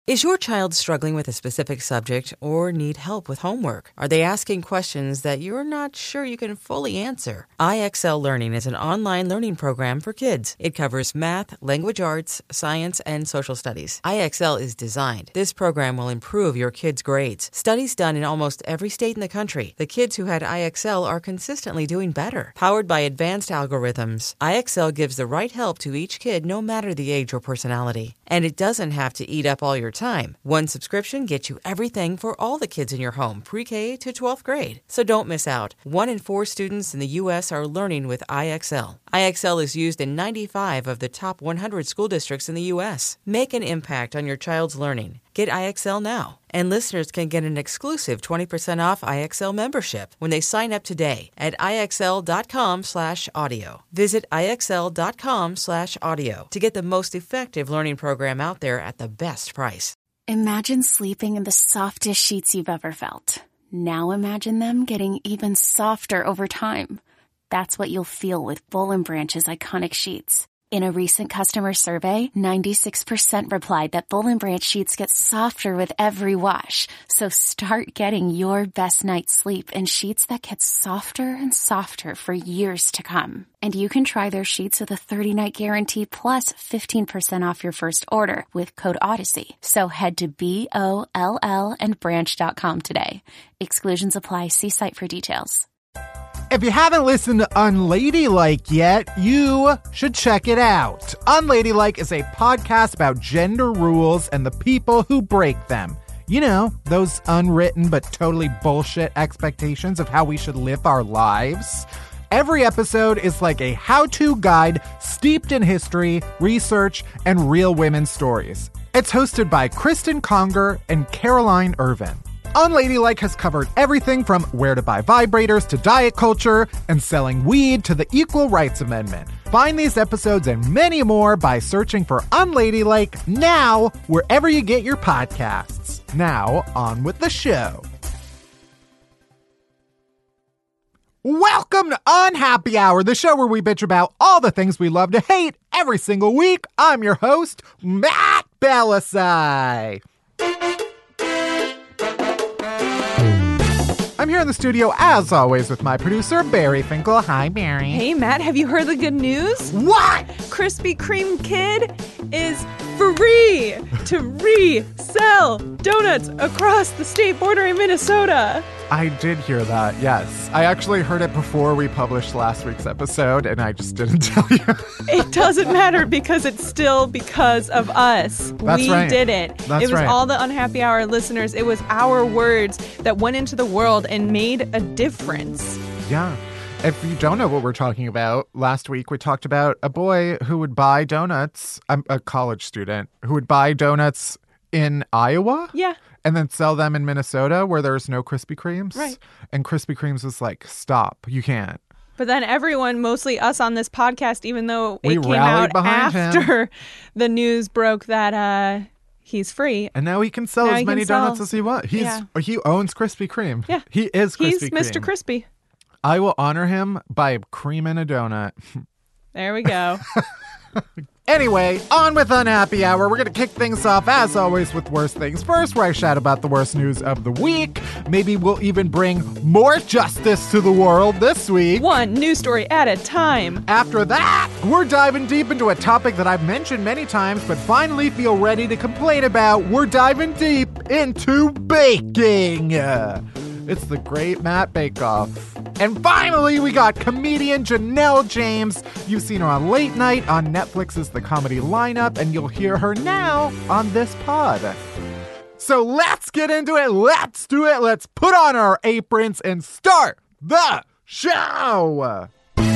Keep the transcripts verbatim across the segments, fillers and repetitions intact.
Is your child struggling with a specific subject or need help with homework? Are they asking questions that you're not sure you can fully answer? I X L Learning is an online learning program for kids. It covers math, language arts, science, and social studies. I X L is designed. This program will improve your kids' grades. Studies done in almost every state in the country. The kids who had I X L are consistently doing better. Powered by advanced algorithms, I X L gives the right help to each kid no matter the age or personality. And it doesn't have to eat up all your time. One subscription gets you everything for all the kids in your home, pre-K to twelfth grade. So don't miss out. One in four students in the U S are learning with I X L. I X L is used in ninety-five of the top one hundred school districts in the U S. Make an impact on your child's learning. Get I X L now. And listeners can get an exclusive twenty percent off I X L membership when they sign up today at IXL.com slash audio. Visit IXL.com slash audio to get the most effective learning program out there at the best price. Imagine sleeping in the softest sheets you've ever felt. Now imagine them getting even softer over time. That's what you'll feel with Boll and Branch's iconic sheets. In a recent customer survey, ninety-six percent replied that Boll and Branch sheets get softer with every wash. So start getting your best night's sleep in sheets that get softer and softer for years to come. And you can try their sheets with a thirty-night guarantee plus fifteen percent off your first order with code Odyssey. So head to B O L L and branch dot com today. Exclusions apply. See site for details. If you haven't listened to Unladylike yet, you should check it out. Unladylike is a podcast about gender rules and the people who break them. You know, those unwritten but totally bullshit expectations of how we should live our lives. Every episode is like a how-to guide steeped in history, research, and real women's stories. It's hosted by Kristen Conger and Caroline Irvin. Unladylike has covered everything from where to buy vibrators to diet culture and selling weed to the Equal Rights Amendment. Find these episodes and many more by searching for Unladylike now wherever you get your podcasts. Now, on with the show. Welcome to Unhappy Hour, the show where we bitch about all the things we love to hate every single week. I'm your host, Matt Bellassai. I'm here in the studio, as always, with my producer, Barry Finkel. Hi, Barry. Hey, Matt, have you heard the good news? What? Krispy Kreme Kid is free to resell donuts across the state border in Minnesota. I did hear that, yes. I actually heard it before we published last week's episode, and I just didn't tell you. It doesn't matter because it's still because of us. That's we right. did it. That's it was right. all the Unhappy Hour listeners. It was our words that went into the world and made a difference. Yeah. If you don't know what we're talking about, last week we talked about a boy who would buy donuts, um, a college student, who would buy donuts in Iowa. Yeah. And then sell them in Minnesota where there's no Krispy Kremes. Right. And Krispy Kremes was like, stop, you can't. But then everyone, mostly us on this podcast, even though it We came rallied out behind after him. the news broke that uh, he's free. And now he can sell Now as he many can sell- donuts as he wants. He's Yeah. He owns Krispy Kreme. Yeah. He is Krispy He's Kreme. Mister Crispy. I will honor him by cream in a donut. There we go. Anyway, on with Unhappy Hour. We're going to kick things off, as always, with Worst Things First, where I shout about the worst news of the week. Maybe we'll even bring more justice to the world this week. One news story at a time. After that, we're diving deep into a topic that I've mentioned many times, but finally feel ready to complain about. We're diving deep into baking. It's the Great Matt Bake Off. And finally, we got comedian Janelle James. You've seen her on Late Night, on Netflix's The Comedy Lineup, and you'll hear her now on this pod. So let's get into it. Let's do it. Let's put on our aprons and start the show.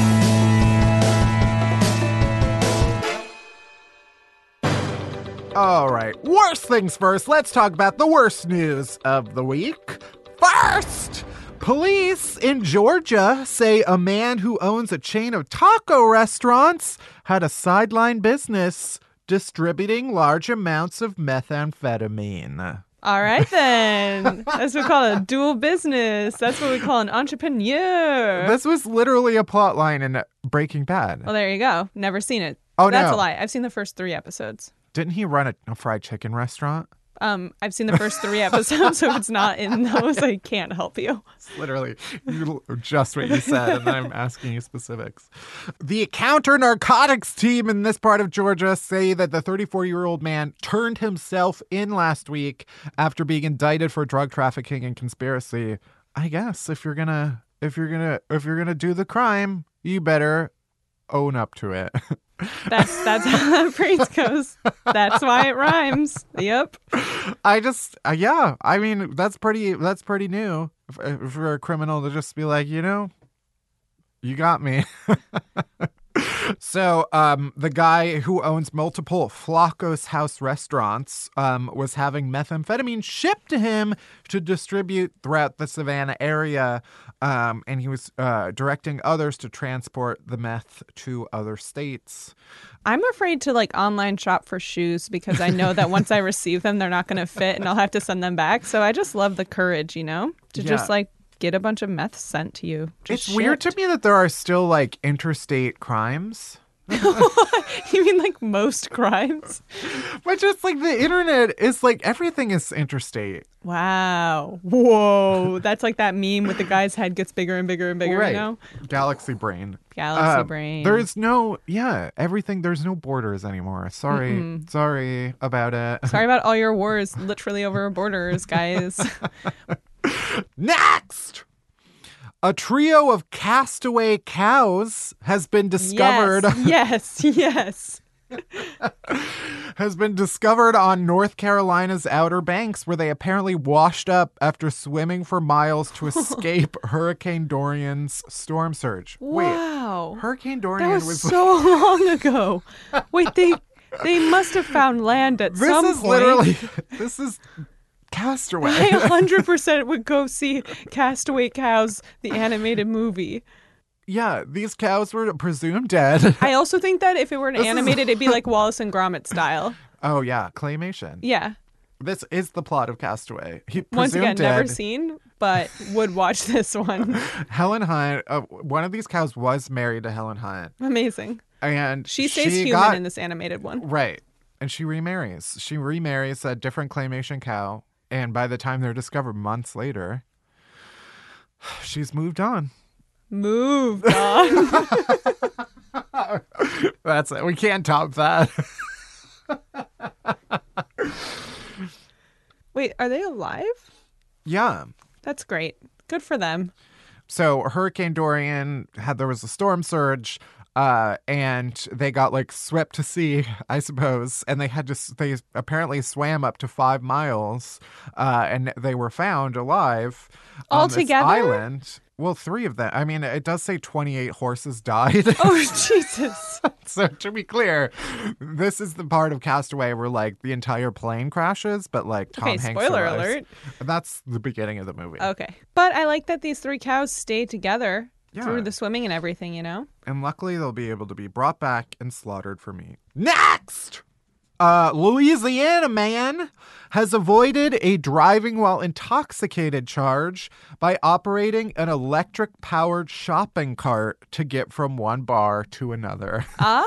All right, worst things first. Let's talk about the worst news of the week. First, police in Georgia say a man who owns a chain of taco restaurants had a sideline business distributing large amounts of methamphetamine. All right, then. That's what we call a dual business. That's what we call an entrepreneur. This was literally a plot line in Breaking Bad. Well, there you go. Never seen it. Oh, That's no. a lie. I've seen the first three episodes. Didn't he run a, a fried chicken restaurant? Um, I've seen the first three episodes, so if it's not in those, I can't help you. It's literally just what you said, and then I'm asking you specifics. The counter-narcotics team in this part of Georgia say that the thirty-four-year-old man turned himself in last week after being indicted for drug trafficking and conspiracy. I guess if you're gonna if you're gonna if you're gonna do the crime, you better own up to it. That's that's how that phrase goes. That's why it rhymes. Yep. I just uh, yeah. I mean that's pretty that's pretty new for, for a criminal to just be like, you know, you got me. So um, the guy who owns multiple Flacos House restaurants um, was having methamphetamine shipped to him to distribute throughout the Savannah area. Um, and he was uh, directing others to transport the meth to other states. I'm afraid to like online shop for shoes because I know that once I receive them, they're not going to fit and I'll have to send them back. So I just love the courage, you know, to Yeah. just like get a bunch of meth sent to you. Just It's weird to shipped. me that there are still like interstate crimes. You mean like most crimes? But just like the internet is like everything is interstate. Wow. Whoa. That's like that meme with the guy's head gets bigger and bigger and bigger, Right. you know? Galaxy brain. Galaxy Uh, brain. There's no, yeah, everything. There's no borders anymore. Sorry. Mm-mm. Sorry about it. Sorry about all your wars literally over borders, guys. Next! A trio of castaway cows has been discovered Yes, yes, yes. has been discovered on North Carolina's Outer Banks, where they apparently washed up after swimming for miles to escape Hurricane Dorian's storm surge. Wow. Wait, Hurricane That Dorian was was so long ago. Wait, they they must have found land at This some is point. literally this is Castaway. I one hundred percent would go see Castaway Cows, the animated movie. Yeah, these cows were presumed dead. I also think that if it were an This is- animated, it'd be like Wallace and Gromit style. Oh yeah, claymation. Yeah. This is the plot of Castaway. He Once presumed again, dead. never seen, but would watch this one. Helen Hunt. Uh, one of these cows was married to Helen Hunt, Amazing. and She stays human got, in this animated one. right, and she remarries. She remarries a different claymation cow, and by the time they're discovered months later, she's moved on. Moved on. That's it. We can't top that. Wait, are they alive? Yeah. That's great. Good for them. So Hurricane Dorian had, there was a storm surge, uh, and they got like swept to sea, I suppose. And they had to, they apparently swam up to five miles, uh, and they were found alive All on this together? island. Well, three of them. I mean, it does say twenty-eight horses died. Oh, Jesus. So to be clear, this is the part of Castaway where like the entire plane crashes, but like Tom Okay, Hanks spoiler survives. alert. That's the beginning of the movie. Okay. But I like that these three cows stay together Yeah. through the swimming and everything, you know? And luckily, they'll be able to be brought back and slaughtered for meat. Next! Uh, Louisiana man has avoided a driving while intoxicated charge by operating an electric-powered shopping cart to get from one bar to another.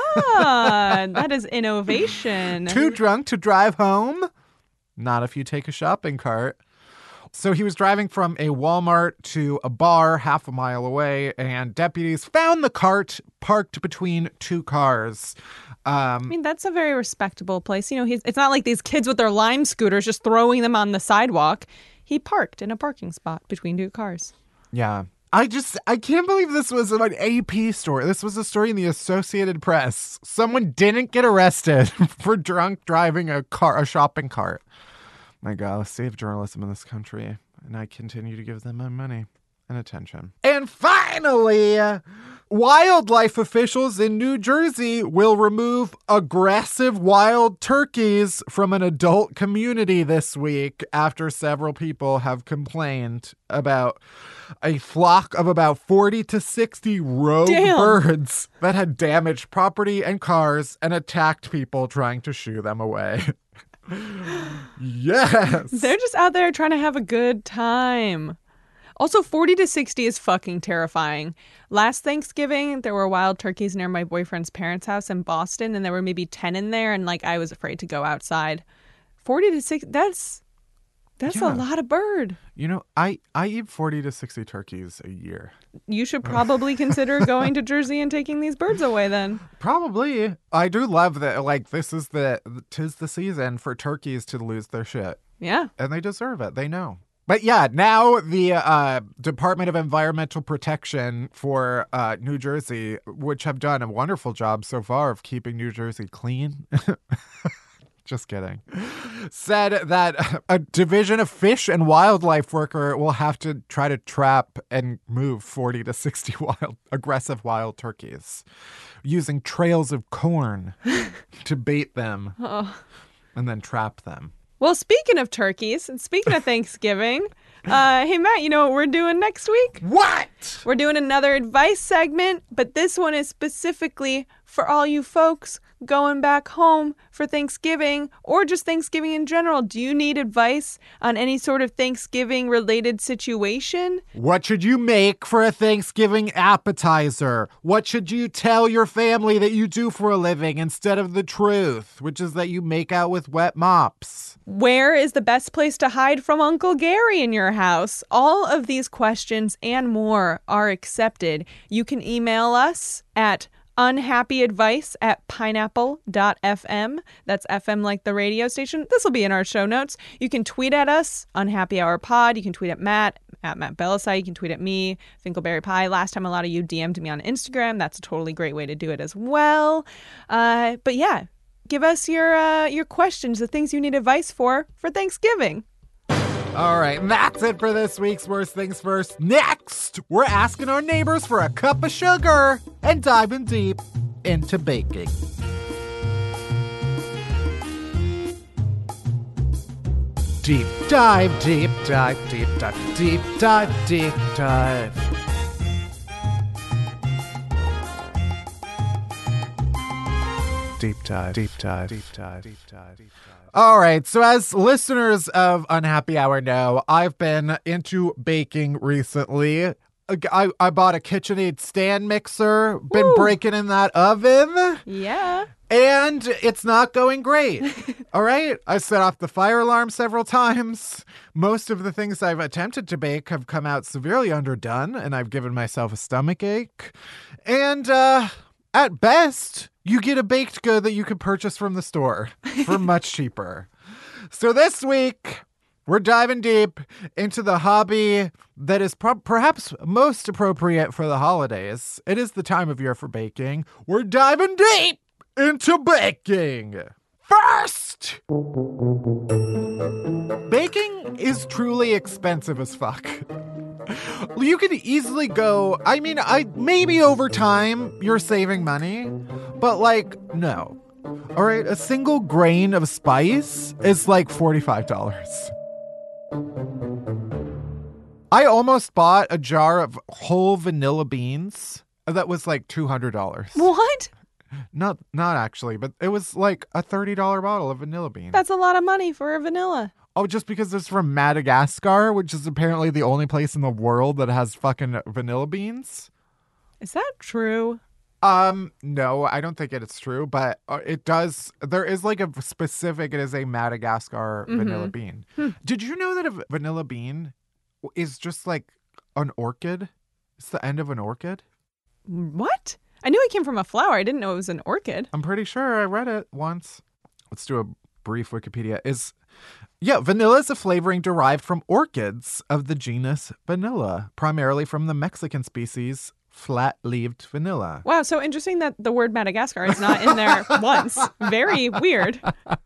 Ah, that is innovation. Too drunk to drive home? Not if you take a shopping cart. So he was driving from a Walmart to a bar half a mile away, and deputies found the cart parked between two cars. I Um, mean, that's a very respectable place. You know, he's, it's not like these kids with their Lime scooters just throwing them on the sidewalk. He parked in a parking spot between two cars. yeah. I just, I can't believe this was an A P story. This was a story in the Associated Press. Someone didn't get arrested for drunk driving a car, a shopping cart. My God, let's save journalism in this country. And I continue to give them my money and attention. And finally, wildlife officials in New Jersey will remove aggressive wild turkeys from an adult community this week after several people have complained about a flock of about forty to sixty rogue Damn. birds that had damaged property and cars and attacked people trying to shoo them away. Yes. They're just out there trying to have a good time. Also, forty to sixty is fucking terrifying. Last Thanksgiving, there were wild turkeys near my boyfriend's parents' house in Boston, and there were maybe ten in there, and like I was afraid to go outside. forty to sixty, that's that's Yeah. a lot of bird. You know, I, I eat forty to sixty turkeys a year. You should probably consider going to Jersey and taking these birds away then. Probably. I do love that, like, this is the, tis the season for turkeys to lose their shit. Yeah. And they deserve it. They know. But yeah, now the uh, Department of Environmental Protection for uh, New Jersey, which have done a wonderful job so far of keeping New Jersey clean. Just kidding. Said that a division of fish and wildlife worker will have to try to trap and move forty to sixty wild, aggressive wild turkeys using trails of corn to bait them Oh. and then trap them. Well, speaking of turkeys and speaking of Thanksgiving, uh, hey, Matt, you know what we're doing next week? What? We're doing another advice segment, but this one is specifically for all you folks going back home for Thanksgiving or just Thanksgiving in general. Do you need advice on any sort of Thanksgiving-related situation? What should you make for a Thanksgiving appetizer? What should you tell your family that you do for a living instead of the truth, which is that you make out with wet mops? Where is the best place to hide from Uncle Gary in your house? All of these questions and more are accepted. You can email us at unhappyadvice at pineapple dot f m. That's F M like the radio station. This will be in our show notes. You can tweet at us, Unhappy Hour Pod. You can tweet at Matt, at Matt Belisai. You can tweet at me, Finkelberry Pie. Last time a lot of you D M'd me on Instagram. That's a totally great way to do it as well. Uh, but yeah, give us your uh, your questions, the things you need advice for for Thanksgiving. All right, and that's it for this week's Worst Things First. Next, we're asking our neighbors for a cup of sugar and diving deep into baking. Deep dive, deep dive, deep dive, deep dive, deep dive. Deep dive, deep dive, deep dive, deep dive, deep dive. All right, so as listeners of Unhappy Hour know, I've been into baking recently. I, I bought a KitchenAid stand mixer, been Ooh. breaking in that oven, Yeah. and it's not going great. All right, I set off the fire alarm several times. Most of the things I've attempted to bake have come out severely underdone, and I've given myself a stomach ache. And uh, at best, you get a baked good that you can purchase from the store for much cheaper. So this week, we're diving deep into the hobby that is pro- perhaps most appropriate for the holidays. It is the time of year for baking. We're diving deep into baking. First, baking is truly expensive as fuck. You could easily go, I mean, I maybe over time you're saving money, but like, no. All right, a single grain of spice is like forty-five dollars. I almost bought a jar of whole vanilla beans that was like two hundred dollars. What? Not not actually, but it was like a thirty dollars bottle of vanilla beans. That's a lot of money for a vanilla. Oh, just because it's from Madagascar, which is apparently the only place in the world that has fucking vanilla beans? Is that true? Um, no, I don't think it is true, but uh, it does. There is like a specific, it is a Madagascar Mhm. vanilla bean. Hmm. Did you know that a vanilla bean is just like an orchid? It's the end of an orchid? What? I knew it came from a flower. I didn't know it was an orchid. I'm pretty sure I read it once. Let's do a brief Wikipedia. Is Yeah, vanilla is a flavoring derived from orchids of the genus Vanilla, primarily from the Mexican species flat-leaved vanilla. Wow, so interesting that the word Madagascar is not in there once. Very weird.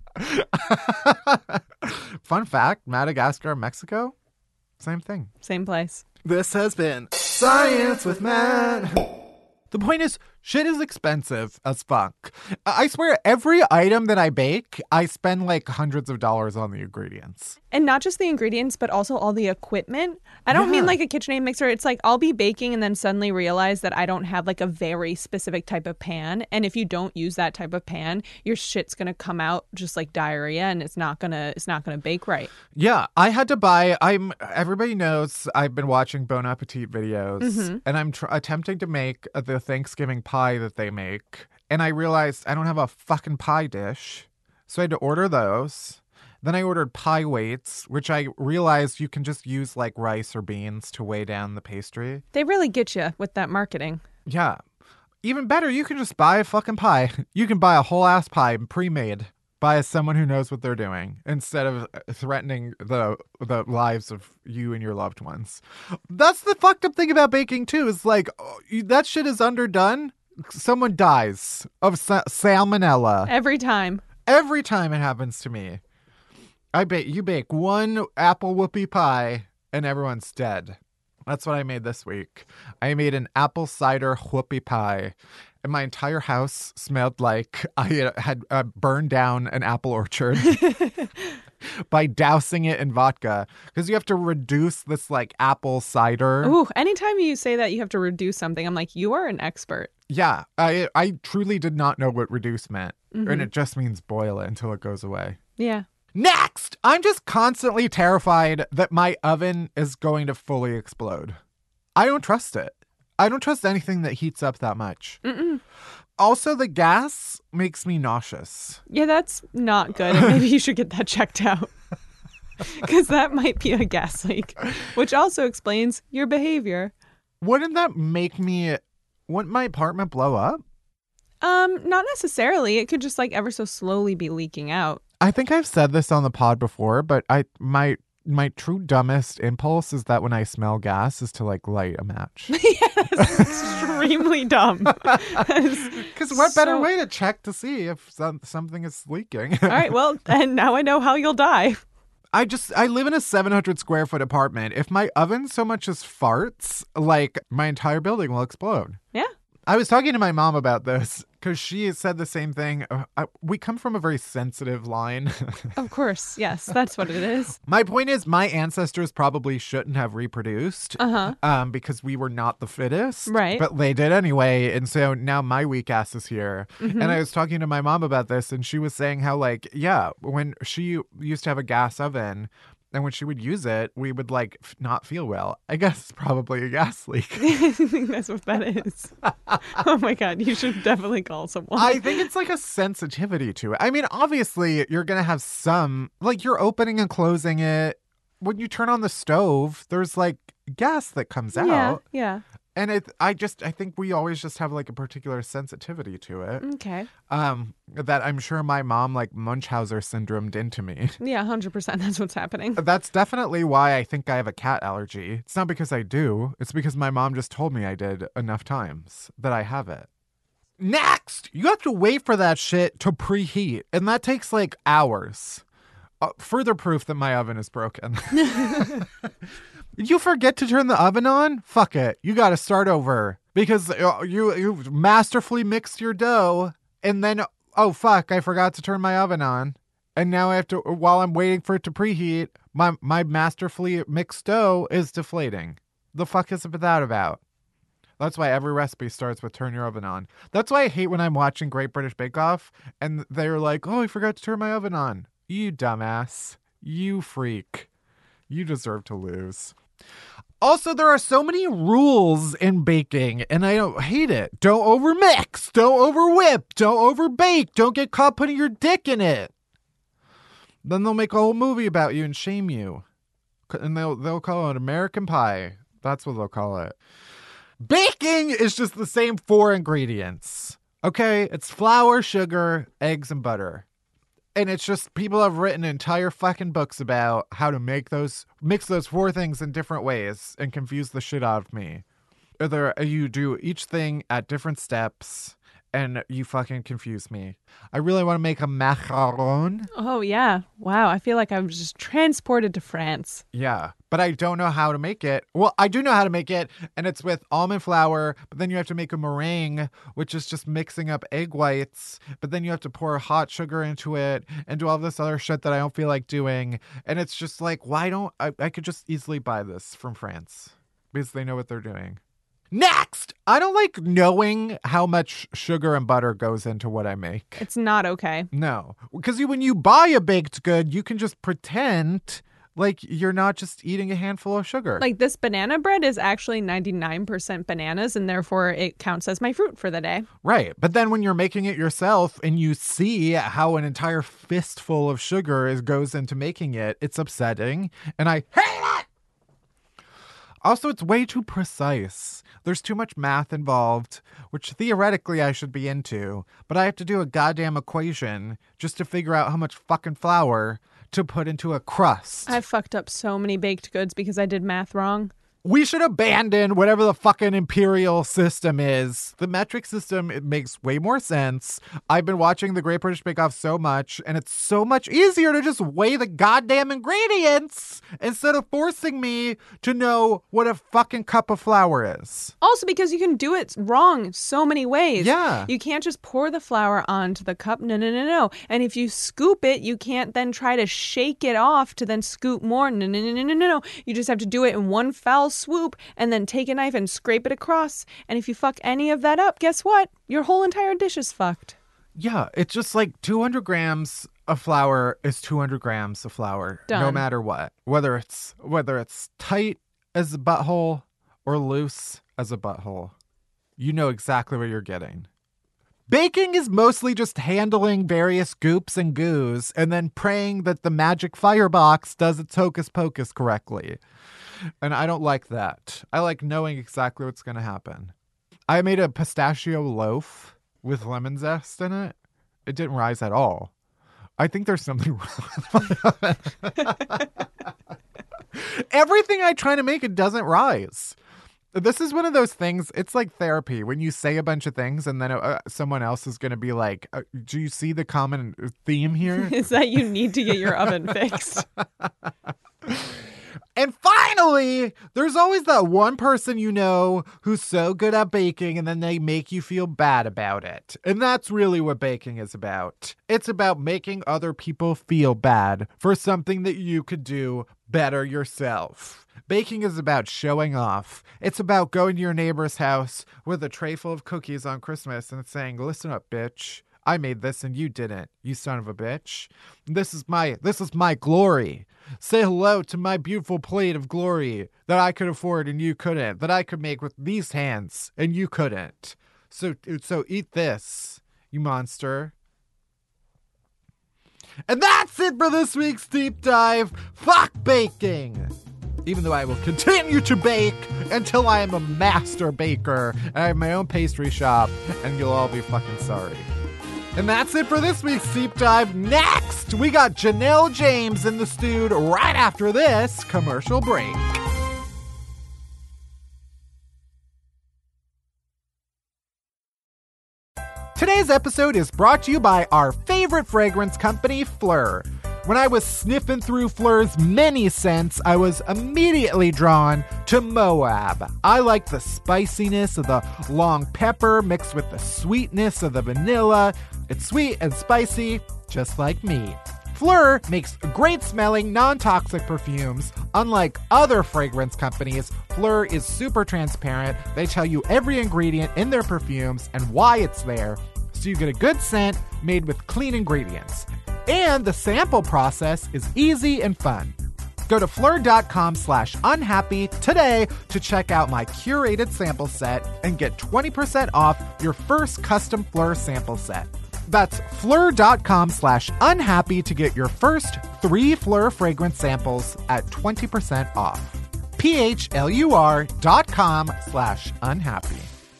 Fun fact, Madagascar, Mexico, same thing. Same place. This has been Science with Matt. The point is, shit is expensive as fuck. I swear, every item that I bake, I spend like hundreds of dollars on the ingredients. And not just the ingredients, but also all the equipment. I don't mean Yeah. like a KitchenAid mixer. It's like I'll be baking and then suddenly realize that I don't have like a very specific type of pan. And if you don't use that type of pan, your shit's going to come out just like diarrhea and it's not going to it's not going to bake right. Yeah, I had to buy, I'm, everybody knows I've been watching Bon Appetit videos, Mm-hmm. and I'm tr- attempting to make the Thanksgiving pie that they make. And I realized I don't have a fucking pie dish. So I had to order those. Then I ordered pie weights, which I realized you can just use like rice or beans to weigh down the pastry. They really get you with that marketing. Yeah. Even better, you can just buy a fucking pie. You can buy a whole ass pie pre-made by someone who knows what they're doing instead of threatening the the lives of you and your loved ones. That's the fucked up thing about baking too, is like oh, that shit is underdone. Someone dies of sa- salmonella. Every time. Every time it happens to me. I bake you bake one apple whoopie pie and everyone's dead. That's what I made this week. I made an apple cider whoopie pie. And my entire house smelled like I had uh, burned down an apple orchard by dousing it in vodka. Because you have to reduce this like apple cider. Ooh, anytime you say that you have to reduce something, I'm like, you are an expert. Yeah, I I truly did not know what reduce meant. Mm-hmm. And it just means boil it until it goes away. Yeah. Next, I'm just constantly terrified that my oven is going to fully explode. I don't trust it. I don't trust anything that heats up that much. Mm-mm. Also, the gas makes me nauseous. Yeah, that's not good. And maybe you should get that checked out. Because that might be a gas leak, which also explains your behavior. Wouldn't that make me... Wouldn't my apartment blow up? Um, not necessarily. It could just like ever so slowly be leaking out. I think I've said this on the pod before, but I my my true dumbest impulse is that when I smell gas is to like light a match. Yes, extremely dumb. Because what better So- way to check to see if some, something is leaking? All right, well, and now I know how you'll die. I just, I live in a seven hundred square foot apartment. If my oven so much as farts, like my entire building will explode. Yeah. I was talking to my mom about this because she said the same thing. Uh, I, we come from a very sensitive line. Of course. Yes, that's what it is. My point is my ancestors probably shouldn't have reproduced Uh-huh. um, because we were not the fittest. Right. But they did anyway. And so now my weak ass is here. Mm-hmm. And I was talking to my mom about this and she was saying how like, yeah, when she used to have a gas oven, and when she would use it, we would like f- not feel well. I guess it's probably a gas leak. I think that's what that is. Oh my God, you should definitely call someone. I think it's like a sensitivity to it. I mean, obviously, you're going to have some, like you're opening and closing it. When you turn on the stove, there's like gas that comes out. Yeah, yeah. And it, I just, I think we always just have like a particular sensitivity to it. Okay. Um, that I'm sure my mom like Munchausen syndromed into me. Yeah, one hundred percent. That's what's happening. That's definitely why I think I have a cat allergy. It's not because I do. It's because my mom just told me I did enough times that I have it. Next, you have to wait for that shit to preheat. And that takes like hours. Uh, further proof that my oven is broken. You forget to turn the oven on? Fuck it. You got to start over because uh, you you masterfully mixed your dough and then, oh, fuck, I forgot to turn my oven on. And now I have to, while I'm waiting for it to preheat, my, my masterfully mixed dough is deflating. The fuck is that about? That's why every recipe starts with turn your oven on. That's why I hate when I'm watching Great British Bake Off and they're like, oh, I forgot to turn my oven on. You dumbass. You freak. You deserve to lose. Also, there are so many rules in baking, and I don't hate it. Don't overmix. Don't overwhip. Don't overbake. Don't get caught putting your dick in it. Then they'll make a whole movie about you and shame you. And they'll they'll call it American Pie. That's what they'll call it. Baking is just the same four ingredients. Okay? It's flour, sugar, eggs, and butter. And it's just people have written entire fucking books about how to make those, mix those four things in different ways and confuse the shit out of me. Either you do each thing at different steps and you fucking confuse me. I really want to make a macaron. Oh, yeah. Wow. I feel like I was just transported to France. Yeah, but I don't know how to make it. Well, I do know how to make it, and it's with almond flour, but then you have to make a meringue, which is just mixing up egg whites, but then you have to pour hot sugar into it and do all this other shit that I don't feel like doing. And it's just like, why don't I, I could just easily buy this from France because they know what they're doing. Next, I don't like knowing how much sugar and butter goes into what I make. It's not okay. No, because you, when you buy a baked good, you can just pretend Like, you're not just eating a handful of sugar. Like, this banana bread is actually ninety-nine percent bananas, and therefore it counts as my fruit for the day. Right. But then when you're making it yourself and you see how an entire fistful of sugar is goes into making it, it's upsetting. And I hate it! Also, it's way too precise. There's too much math involved, which theoretically I should be into, but I have to do a goddamn equation just to figure out how much fucking flour to put into a crust. I fucked up so many baked goods because I did math wrong. We should abandon whatever the fucking imperial system is. The metric system, it makes way more sense. I've been watching The Great British Bake Off so much, and it's so much easier to just weigh the goddamn ingredients instead of forcing me to know what a fucking cup of flour is. Also because you can do it wrong so many ways. Yeah. You can't just pour the flour onto the cup. No, no, no, no. And if you scoop it, you can't then try to shake it off to then scoop more. No, no, no, no, no, no, no. You just have to do it in one foul swoop and then take a knife and scrape it across. And if you fuck any of that up, guess what? Your whole entire dish is fucked. Yeah, it's just like two hundred grams of flour is two hundred grams of flour. Done. No matter what. Whether it's whether it's tight as a butthole or loose as a butthole. You know exactly what you're getting. Baking is mostly just handling various goops and goos and then praying that the magic firebox does its hocus pocus correctly. And I don't like that. I like knowing exactly what's going to happen. I made a pistachio loaf with lemon zest in it. It didn't rise at all. I think there's something wrong with my oven. Everything I try to make, it doesn't rise. This is one of those things, it's like therapy. When you say a bunch of things and then uh, someone else is going to be like, uh, do you see the common theme here? Is that you need to get your oven fixed. And finally, there's always that one person you know who's so good at baking and then they make you feel bad about it. And that's really what baking is about. It's about making other people feel bad for something that you could do better yourself. Baking is about showing off. It's about going to your neighbor's house with a tray full of cookies on Christmas and saying, listen up, bitch. I made this and you didn't, you son of a bitch. This is my this is my glory. Say hello to my beautiful plate of glory that I could afford and you couldn't, that I could make with these hands and you couldn't. So so eat this, you monster. And that's it for this week's deep dive. Fuck baking. Even though I will continue to bake until I am a master baker and I have my own pastry shop, and you'll all be fucking sorry. And that's it for this week's Deep Dive. Next, we got Janelle James in the studio right after this commercial break. Today's episode is brought to you by our favorite fragrance company, Fleur. When I was sniffing through Fleur's many scents, I was immediately drawn to Moab. I like the spiciness of the long pepper mixed with the sweetness of the vanilla. It's sweet and spicy, just like me. Fleur makes great smelling, non-toxic perfumes. Unlike other fragrance companies, Fleur is super transparent. They tell you every ingredient in their perfumes and why it's there, so you get a good scent made with clean ingredients. And the sample process is easy and fun. Go to fleur.com slash unhappy today to check out my curated sample set and get twenty percent off your first custom Fleur sample set. That's fleur.com slash unhappy to get your first three Fleur fragrance samples at twenty percent off. P-H-L-U-R dot com slash unhappy.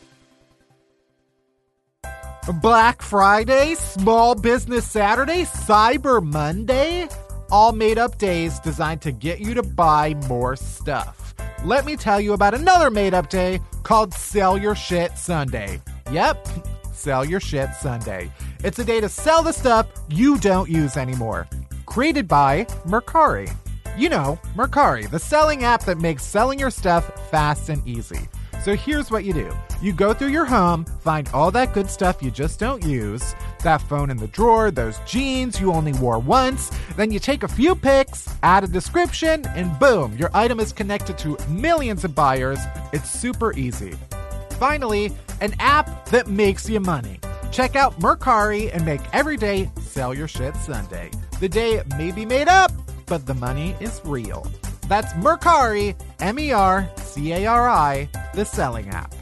Black Friday, Small Business Saturday, Cyber Monday, all made up days designed to get you to buy more stuff. Let me tell you about another made up day called Sell Your Shit Sunday. Yep, Sell Your Shit Sunday. It's a day to sell the stuff you don't use anymore. Created by Mercari. You know, Mercari, the selling app that makes selling your stuff fast and easy. So here's what you do. You go through your home, find all that good stuff you just don't use, that phone in the drawer, those jeans you only wore once, then you take a few pics, add a description, and boom, your item is connected to millions of buyers. It's super easy. Finally, an app that makes you money. Check out Mercari and make every day Sell Your Shit Sunday. The day may be made up, but the money is real. That's Mercari, M E R C A R I, the selling app.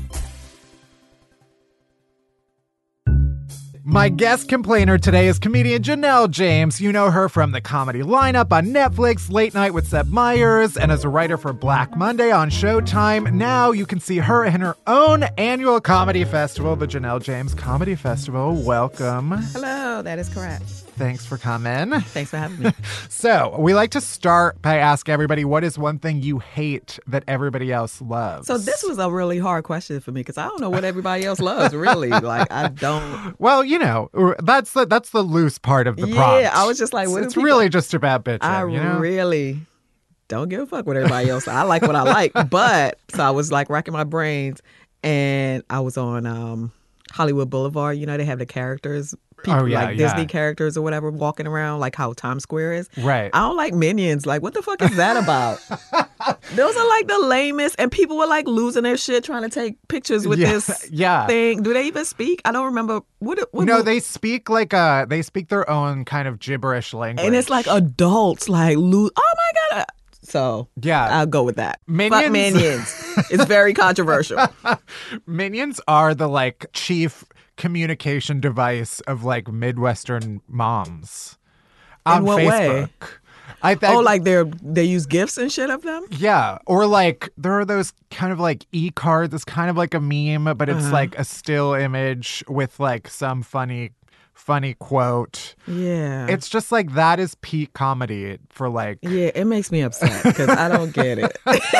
My guest complainer today is comedian Janelle James. You know her from the comedy lineup on Netflix, Late Night with Seth Meyers, and as a writer for Black Monday on Showtime. Now you can see her in her own annual comedy festival, the Janelle James Comedy Festival. Welcome. Hello, that is correct. Thanks for coming. Thanks for having me. So, we like to start by asking everybody, what is one thing you hate that everybody else loves? So this was a really hard question for me because I don't know what everybody else loves, really. Like, I don't. Well, you know, that's the that's the loose part of the yeah, prompt. Yeah, I was just like, what It's do people... really just about bitching, I you know? really don't give a fuck what everybody else. I like what I like. But, so I was like racking my brains and I was on um, Hollywood Boulevard. You know, they have the characters. People, oh, yeah, like yeah. Disney characters or whatever walking around, like how Times Square is. Right. I don't like Minions. Like, what the fuck is that about? Those are like the lamest, and people were like losing their shit trying to take pictures with yeah, this yeah. thing. Do they even speak? I don't remember. What? what no, what, they speak like a, they speak their own kind of gibberish language. and it's like adults like lose. Oh my god. So yeah, I'll go with that. Minions. Fuck Minions. It's very controversial. Minions are the like chief communication device of like Midwestern moms on In what Facebook. way? I think. Oh, like they're they use gifts and shit of them? Yeah. Or like there are those kind of like e-cards. It's kind of like a meme, but it's Uh-huh. like a still image with like some funny funny quote. Yeah. It's just like that is peak comedy for like yeah, it makes me upset because I don't get it.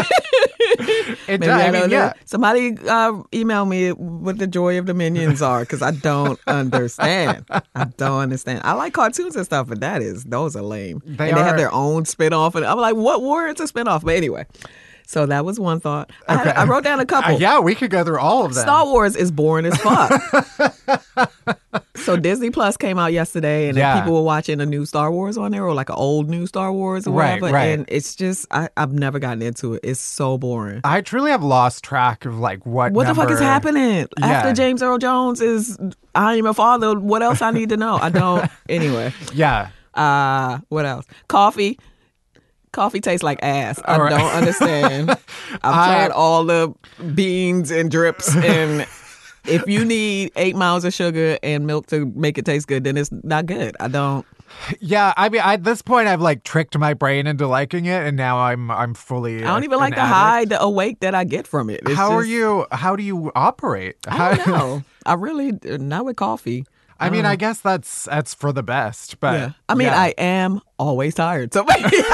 it Maybe does, I I don't mean, know. yeah. Somebody uh, email me what the joy of the Minions are because I don't understand. I don't understand. I like cartoons and stuff, but that is those are lame. They and they have are- their own spinoff, and I'm like, what warrants a spinoff? But anyway, so that was one thought. I, had, Okay. I wrote down a couple. Uh, yeah, we could go through all of them. Star Wars is boring as fuck. So Disney Plus came out yesterday, and Yeah. then people were watching a new Star Wars on there, or like an old new Star Wars or Right, whatever. right. And it's just I, I've never gotten into it. It's so boring. I truly have lost track of like what What the fuck is number- happening? Yeah. After James Earl Jones is I am a father, what else I need to know? I don't anyway. Yeah. Uh what else? Coffee. Coffee tastes like ass. I All right. don't understand. I've I- tried all the beans and drips, and if you need eight miles of sugar and milk to make it taste good, then it's not good. I don't. Yeah, I mean, at this point, I've like tricked my brain into liking it, and now I'm I'm fully. I don't even an like the addict. high, the awake that I get from it. It's How are just- you? How do you operate? I How- don't know. I really not with coffee. I mean, I guess that's that's for the best, but Yeah. I mean, yeah. I am always tired. So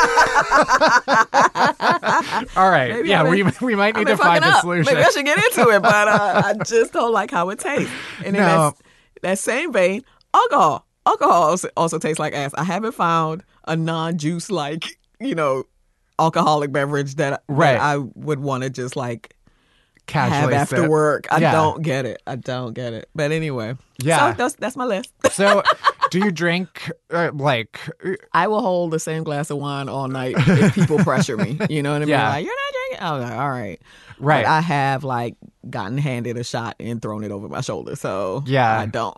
All right, Maybe yeah, I've we been- we might I've need been to find fucking a up. solution. Maybe I should get into it, but uh, I just don't like how it tastes. And in No. that, that same vein, alcohol. Alcohol also, also tastes like ass. I haven't found a non-juice like, you know, alcoholic beverage that, Right. that I would want to just like have Casually after sip. work. I Yeah. don't get it. I don't get it. But anyway, Yeah. So that's that's my list. So, do you drink uh, like? I will hold the same glass of wine all night if people pressure me. You know what I mean? Yeah. Like, you're not drinking. I'm like, all right. Right. But I have like gotten handed a shot and thrown it over my shoulder. So Yeah. I don't.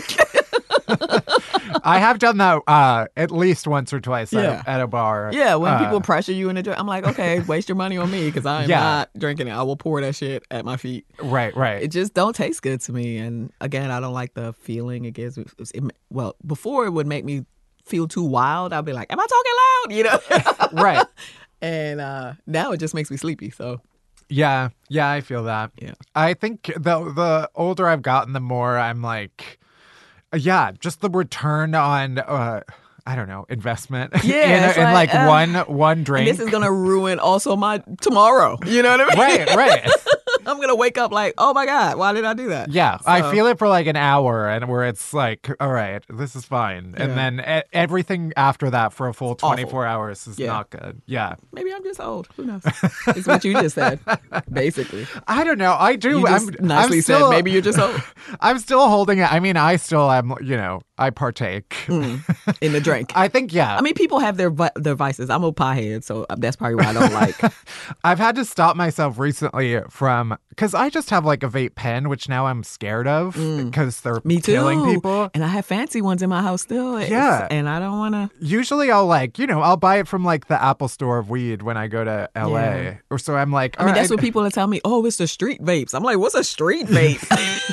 I have done that uh, at least once or twice Yeah. at, at a bar. yeah, when Uh, people pressure you in a drink, I'm like, okay, waste your money on me because I'm Yeah. not drinking it. I will pour that shit at my feet. Right, right. It just don't taste good to me. And again, I don't like the feeling it gives me. It, well, before it would make me feel too wild. I'd be like, am I talking loud? You know? Right. And uh, now it just makes me sleepy. So Yeah, yeah, I feel that. Yeah. I think the the older I've gotten, the more I'm like, yeah, just the return on, uh, I don't know, investment. Yeah, in, it's in like, like uh, one one drink. and this is gonna ruin also my tomorrow. You know what I mean? right, right. I'm gonna wake up like, oh my god, why did I do that? Yeah, I So- feel it for like an hour, and where it's like, all right, this is fine, and Yeah. then e- everything after that for a full twenty-four hours is Yeah. not good. Yeah, Maybe I'm just old. Who knows? It's what you just said, basically. I don't know. I do. You just I'm nicely I'm said still, maybe you're just old I'm still holding it. I mean, I still am. You know, I partake. in the drink. I think yeah. I mean, people have their vi- their vices. I'm a piehead, so that's probably why I don't like. I've had to stop myself recently from Because I just have like a vape pen, which now I'm scared of because they're Me too. killing people. And I have fancy ones in my house still. It's- Yeah. And I don't want to. Usually I'll like, you know, I'll buy it from like the Apple store of weed when I go to L A. Yeah. Or so I'm like, I mean, all that's right. what people are telling me. Oh, it's the street vapes. I'm like, what's a street vape?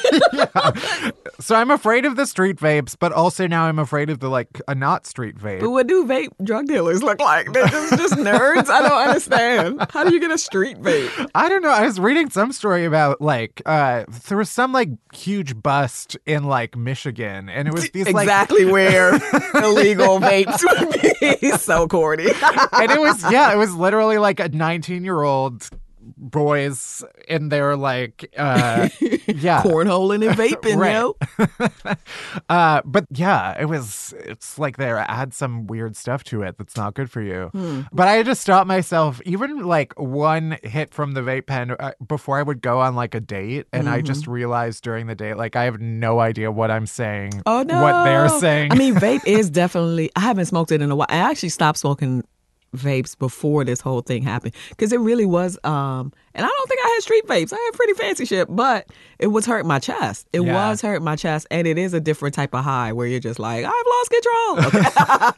Yeah. So I'm afraid of the street vapes, but also now I'm afraid of the like a not street vape. But what do vape drug dealers look like? They're just, just nerds? I don't understand. How do you get a street vape? I don't know. I was reading some story about like uh there was some like huge bust in like Michigan, and it was these like Exactly where illegal vapes would be. So corny. and it was yeah, it was literally like a nineteen year old boys in their like uh yeah Cornholing and vaping, Right. yo. uh but yeah, it was it's like they add some weird stuff to it that's not good for you. Hmm. But I had to stop myself even like one hit from the vape pen uh, before I would go on like a date, and I Mm-hmm. just realized during the date like I have no idea what I'm saying, Oh, no. what they're saying. I mean, vape is definitely, I haven't smoked it in a while. I actually stopped smoking vapes before this whole thing happened because it really was, um, and I don't think I had street vapes. I had pretty fancy shit, but it was hurting my chest. It Yeah. was hurting my chest, and it is a different type of high where you're just like, I've lost control. Okay.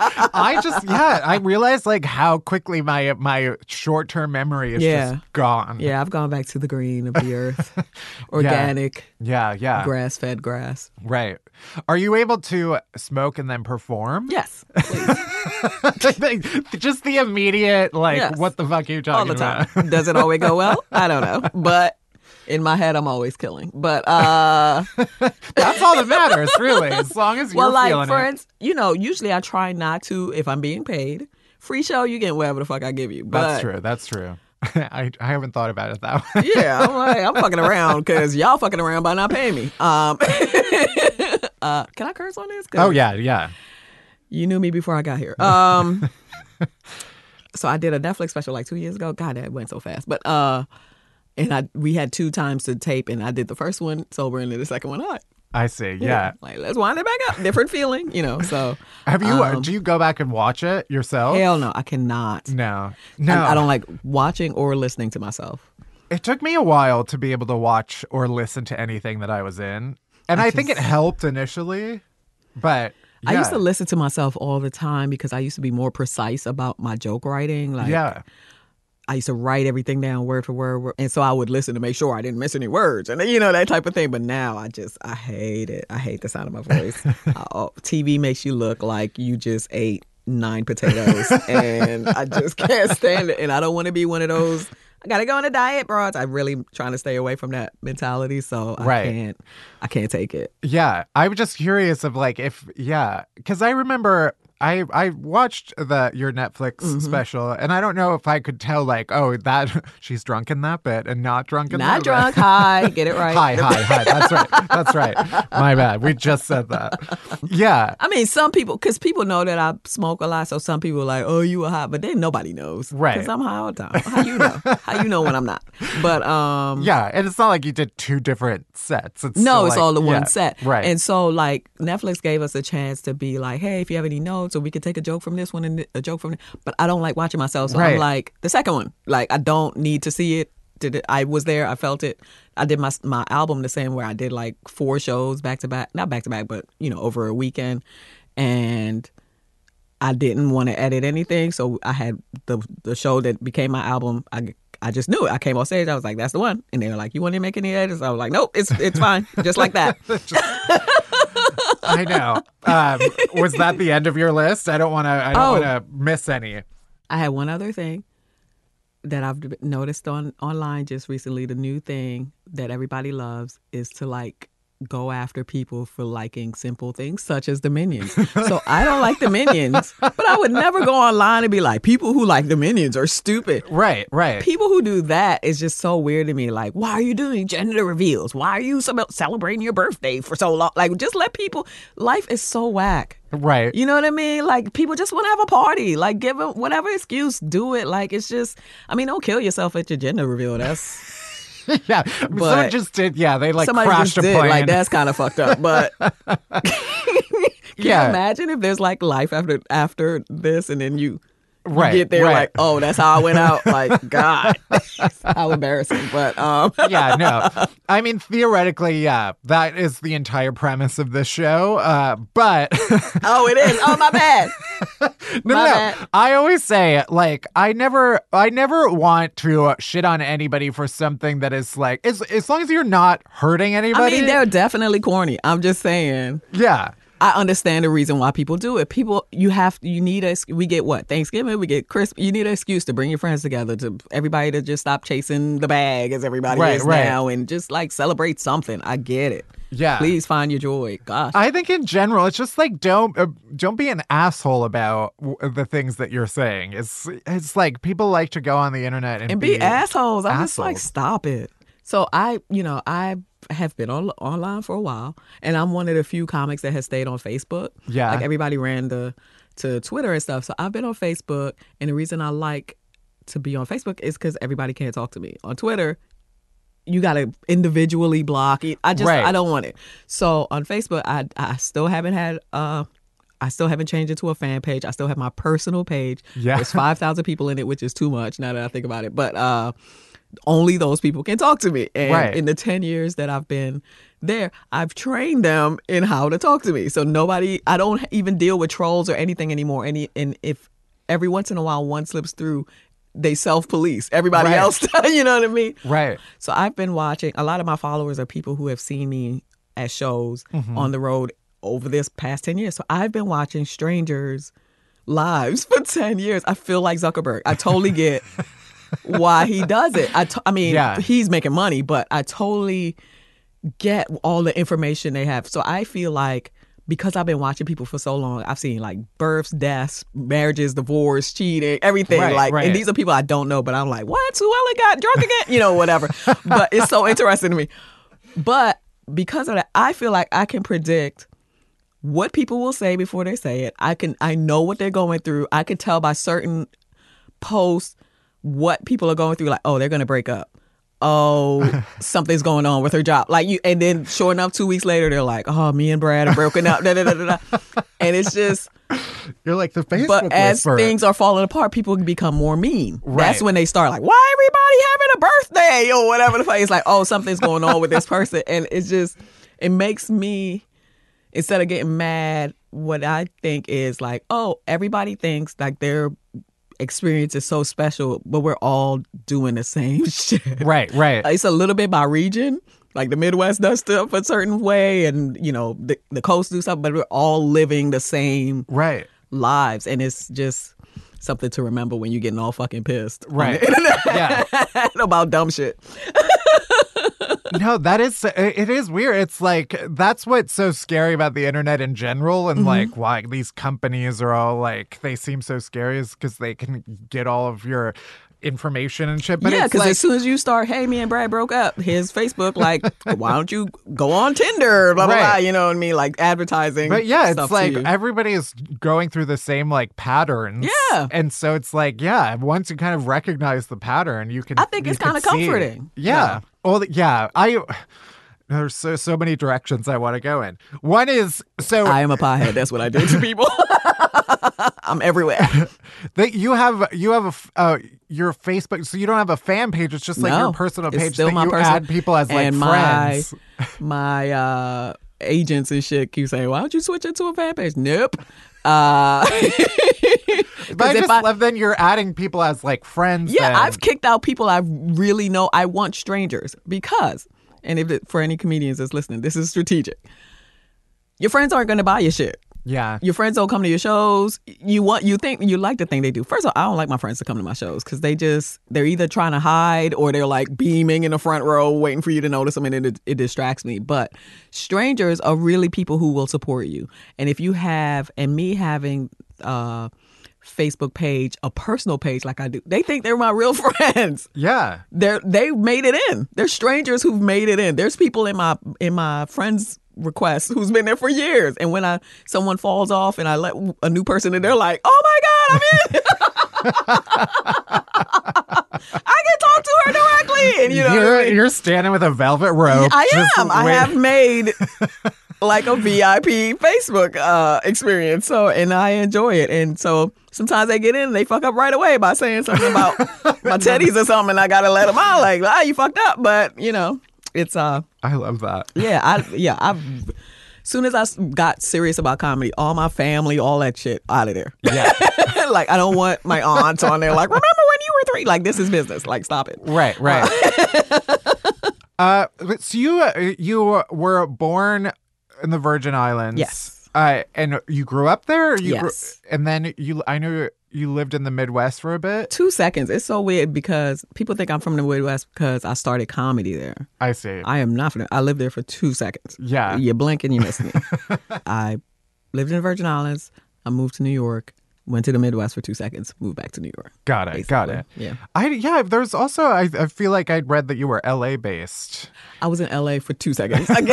I just yeah, I realized like how quickly my my short term memory is Yeah. just gone. Yeah, I've gone back to the green of the earth. Organic, Yeah, yeah. grass-fed grass. Right. Are you able to smoke and then perform? Yes, please. Just the immediate, like, Yes. what the fuck are you All talking the time. about? Does it always go well? I don't know. But in my head, I'm always killing. But, uh, That's all that matters, really, as long as you're well, like, feeling for it. instance, you know, usually I try not to, if I'm being paid. Free show, you get whatever the fuck I give you. But, That's true. That's true. I, I haven't thought about it that way. Yeah, I'm like, I'm fucking around because y'all fucking around by not paying me. Um, uh, can I curse on this? 'Cause Oh, yeah, yeah. You knew me before I got here. Um, so I did a Netflix special like two years ago. God, that went so fast. But uh, and I we had two times to tape, and I did the first one sober, and then the second one hot. I see. Yeah. Like, let's wind it back up. Different feeling, you know. So Have you, um, do you go back and watch it yourself? hell no, I cannot. No. No. I, I don't like watching or listening to myself. It took me a while to be able to watch or listen to anything that I was in. And I, I think it just- helped initially, but I used yeah. to listen to myself all the time because I used to be more precise about my joke writing. Like, yeah. I used to write everything down word for word, word. And so I would listen to make sure I didn't miss any words and, you know, that type of thing. But now I just, I hate it. I hate the sound of my voice. uh, T V makes you look like you just ate nine potatoes and I just can't stand it. And I don't want to be one of those, I got to go on a diet, bro. I'm really trying to stay away from that mentality. So I Right. can't, I can't take it. Yeah. I was just curious of like if, yeah. Because I remember I I watched the your Netflix Mm-hmm. special, and I don't know if I could tell like, oh, that she's drunk in that bit and not drunk in Not that drunk, bit. high, get it right. Hi, hi, hi. That's right. That's right. My bad. We just said that. Yeah. I mean, some people, because people know that I smoke a lot, so some people are like, oh, you were high, but then nobody knows. Right. Because I'm high all the time. How you know? How you know when I'm not? But, um, Yeah. And it's not like you did two different sets. It's no, still it's like- all the one yeah, set. Right. And so, like, Netflix gave us a chance to be like, hey, if you have any notes, or we could take a joke from this one and a joke from this. But I don't like watching myself, so Right. I'm like, the second one. Like, I don't need to see it. Did it? I was there. I felt it. I did my my album the same way. I did like four shows back to back, not back to back, but you know, over a weekend, and I didn't want to edit anything. So I had the the show that became my album. I I just knew it. I came on stage. I was like, "That's the one." And they were like, "You want to make any edits?" I was like, "Nope, it's it's fine, just like that." I know. Um, was that the end of your list? I don't want to. I don't Oh. want to miss any. I had one other thing that I've noticed on online just recently. The new thing that everybody loves is to like go after people for liking simple things such as the Minions. So I don't like the Minions, but I would never go online and be like, people who like the Minions are stupid. Right. Right. People who do that is just so weird to me. Like, why are you doing gender reveals? Why are you ce- celebrating your birthday for so long? Like, just let people. Life is so whack. Right. You know what I mean? Like, people just want to have a party. Like, give them whatever excuse, do it. Like, it's just, I mean, don't kill yourself at your gender reveal. That's, Yeah. Someone But just did. Yeah. They like somebody crashed just a did. plane. Like, that's kind of fucked up. But can Yeah. you imagine if there's like life after after this and then you Right, you get there right. like, oh, that's how I went out. Like, God, how embarrassing. But um, yeah, no. I mean, theoretically, yeah, that is the entire premise of this show. Uh, but oh, it is. Oh, my bad. no, my no, bad. I always say, like, I never, I never want to shit on anybody for something that is like, as as long as you're not hurting anybody. I mean, they're definitely corny. I'm just saying. Yeah. I understand the reason why people do it. People, you have, you need a, we get what? Thanksgiving, we get Christmas. You need an excuse to bring your friends together, to everybody to just stop chasing the bag as everybody Right, is right. now and just like celebrate something. I get it. Yeah. Please find your joy. Gosh. I think in general, it's just like don't uh, don't be an asshole about w- the things that you're saying. It's it's like people like to go on the internet and, and be, assholes. I'm assholes. just like, stop it. So I, you know, I have been on online for a while, and I'm one of the few comics that has stayed on Facebook. Yeah. Like everybody ran to to Twitter and stuff. So I've been on Facebook, and the reason I like to be on Facebook is because everybody can't talk to me. On Twitter, you got to individually block it. I just, Right. I don't want it. So on Facebook, I I still haven't had, uh, I still haven't changed it to a fan page. I still have my personal page. Yeah. There's five thousand people in it, which is too much now that I think about it. But uh, only those people can talk to me. And Right. in the ten years that I've been there, I've trained them in how to talk to me. So nobody, I don't even deal with trolls or anything anymore. Any, and if every once in a while one slips through, they self-police. Everybody Right. else, you know what I mean? Right. So I've been watching, a lot of my followers are people who have seen me at shows Mm-hmm. on the road over this past ten years. So I've been watching strangers' lives for ten years. I feel like Zuckerberg. I totally get why he does it. I, to- I mean, Yeah. he's making money, but I totally get all the information they have. So I feel like because I've been watching people for so long, I've seen like births, deaths, marriages, divorce, cheating, everything. Right, like, right. and these are people I don't know, but I'm like, what? Sue Ellen got drunk again? You know, whatever. But it's so interesting to me. But because of that, I feel like I can predict what people will say before they say it. I can, I know what they're going through. I can tell by certain posts what people are going through. Like, oh, they're going to break up. Oh, something's going on with her job. Like you, and then sure enough, two weeks later, they're like, oh, me and Brad are broken up. Da, da, da, da, da. And it's just, You're like the Facebook but as whisperer. things are falling apart, people become more mean. Right. That's when they start like, why everybody having a birthday or whatever the fuck. It's like, oh, something's going on with this person. And it's just, it makes me, instead of getting mad, what I think is like, oh, everybody thinks like their experience is so special, but we're all doing the same shit. Right, right. It's a little bit by region. Like the Midwest does stuff a certain way, and you know the the coast do something, but we're all living the same Right. lives, and it's just something to remember when you're getting all fucking pissed, on Right. the internet Yeah. about dumb shit. No, that is, it is weird. It's like, that's what's so scary about the internet in general. And Mm-hmm. like why these companies are all like, they seem so scary is because they can get all of your information and shit. But yeah, it's because like, as soon as you start, hey, me and Brad broke up, his Facebook, like, why don't you go on Tinder, blah, blah, Right. blah, you know what I mean? Like advertising. but yeah, stuff it's to like you. everybody is going through the same like patterns. Yeah. And so it's like, yeah, once you kind of recognize the pattern, you can. I think you it's can kinda see- comforting. Yeah. Yeah. Well, yeah. I. There's so so many directions I want to go in. One is so I am a piehead. That's what I do to people. I'm everywhere. that you have you have a f- uh, your Facebook, so you don't have a fan page. It's just like No, your personal it's page still that my you personal- add people as like and friends. My, my uh, agents and shit keep saying, why don't you switch it to a fan page? Nope. Uh, But I 'cause if just I- love then you're adding people as like friends. Yeah, then. I've kicked out people I really know. I want strangers because, and if it, for any comedians that's listening, this is strategic. Your friends aren't going to buy your shit. yeah. Your friends don't come to your shows. You want, you think, you like the thing they do. First of all, I don't like my friends to come to my shows because they just, they're either trying to hide or they're like beaming in the front row, waiting for you to notice them, and it, it distracts me. But strangers are really people who will support you. And if you have, and me having, uh, Facebook page, a personal page like I do, they think they're my real friends. Yeah. They're they made it in. They're strangers who've made it in. There's people in my in my friends requests who's been there for years. And when I someone falls off and I let a new person in, they're like, "Oh my God, I'm in! I can talk to her directly." And you know, you're what I mean? you're standing with a velvet rope. I just am. I wait- have made like a V I P Facebook uh, experience. So, and I enjoy it. And so sometimes they get in and they fuck up right away by saying something about my teddies or something, and I gotta let them out. Like, ah, you fucked up. But you know, it's uh, I love that. yeah, I yeah, I've. Soon as I got serious about comedy, all my family, all that shit, out of there. Yeah. Like, I don't want my aunts on there like, remember when you were three? Like, this is business. Like, stop it. Right, right. uh, but so you uh, you were born in the Virgin Islands. Yes. Uh, and you grew up there? Or you Yes. Grew, and then you, I know you lived in the Midwest for a bit. Two seconds. It's so weird because people think I'm from the Midwest because I started comedy there. I see. I am not from there. I lived there for two seconds. Yeah. You blink and you miss me. I lived in the Virgin Islands. I moved to New York. Went to the Midwest for two seconds. Moved back to New York. Got it. Basically. Got it. Yeah. I yeah. There's also I, I feel like I'd read that you were L A based. I was in L A for two seconds. Again.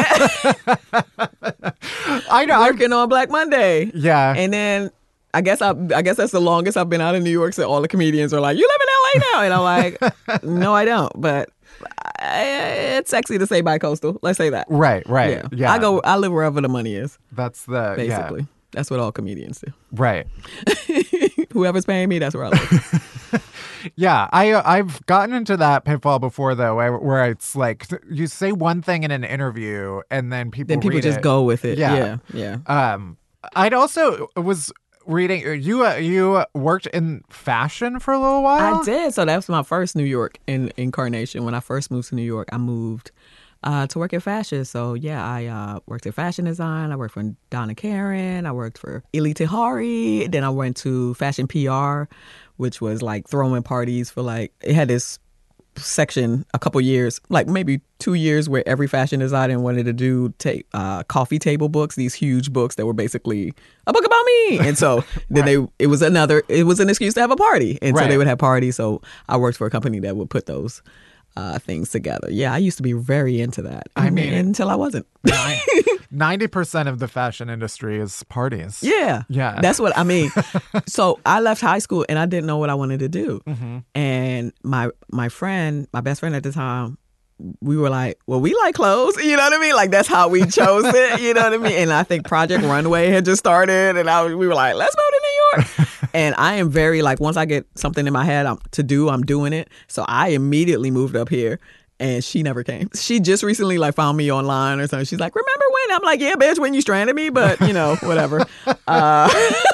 I know. Working on Black Monday. Yeah. And then I guess I I guess that's the longest I've been out of New York. So all the comedians are like, "You live in L A now," and I'm like, "No, I don't." But I, it's sexy to say bi-coastal. Let's say that. Right. Right. Yeah. Yeah. I go. I live wherever the money is. That's the Basically, yeah. that's what all comedians do. Right. Whoever's paying me, that's where I live. Yeah, I I've gotten into that pitfall before though, where, where it's like you say one thing in an interview and then people Then people read just it. go with it. Yeah. Yeah. Yeah. Um, I'd also was reading you. Uh, you worked in fashion for a little while. I did. So that was my first New York in, incarnation. When I first moved to New York, I moved uh, to work in fashion. So yeah, I uh, worked in fashion design. I worked for Donna Karan. I worked for Elite Tahari. Then I went to fashion P R, which was like throwing parties for like, it had this section a couple years, like maybe two years, where every fashion designer wanted to do ta- uh, coffee table books, these huge books that were basically a book about me. And so then they, it was another, it was an excuse to have a party. And Right. so they would have parties. So I worked for a company that would put those uh, things together. Yeah, I used to be very into that. I mean- until I wasn't. Ninety percent of the fashion industry is parties. Yeah. Yeah. That's what I mean. So I left high school and I didn't know what I wanted to do. Mm-hmm. And my my friend, my best friend at the time, we were like, well, we like clothes. You know what I mean? Like, that's how we chose it. You know what I mean? And I think Project Runway had just started. And I, we were like, let's move to New York. And I am very, like, once I get something in my head I'm, to do, I'm doing it. So I immediately moved up here. And she never came. She just recently like found me online or something. She's like, remember when? I'm like, yeah, bitch, when you stranded me, but you know, whatever. Uh,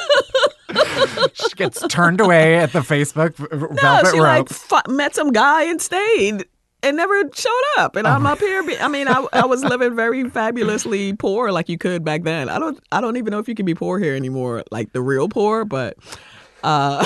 She gets turned away at the Facebook no, velvet she rope. like fu- met some guy and stayed and never showed up. And I'm up here. Be- I mean, I, I was living very fabulously poor, like you could back then. I don't, I don't even know if you can be poor here anymore, like the real poor, but. Uh,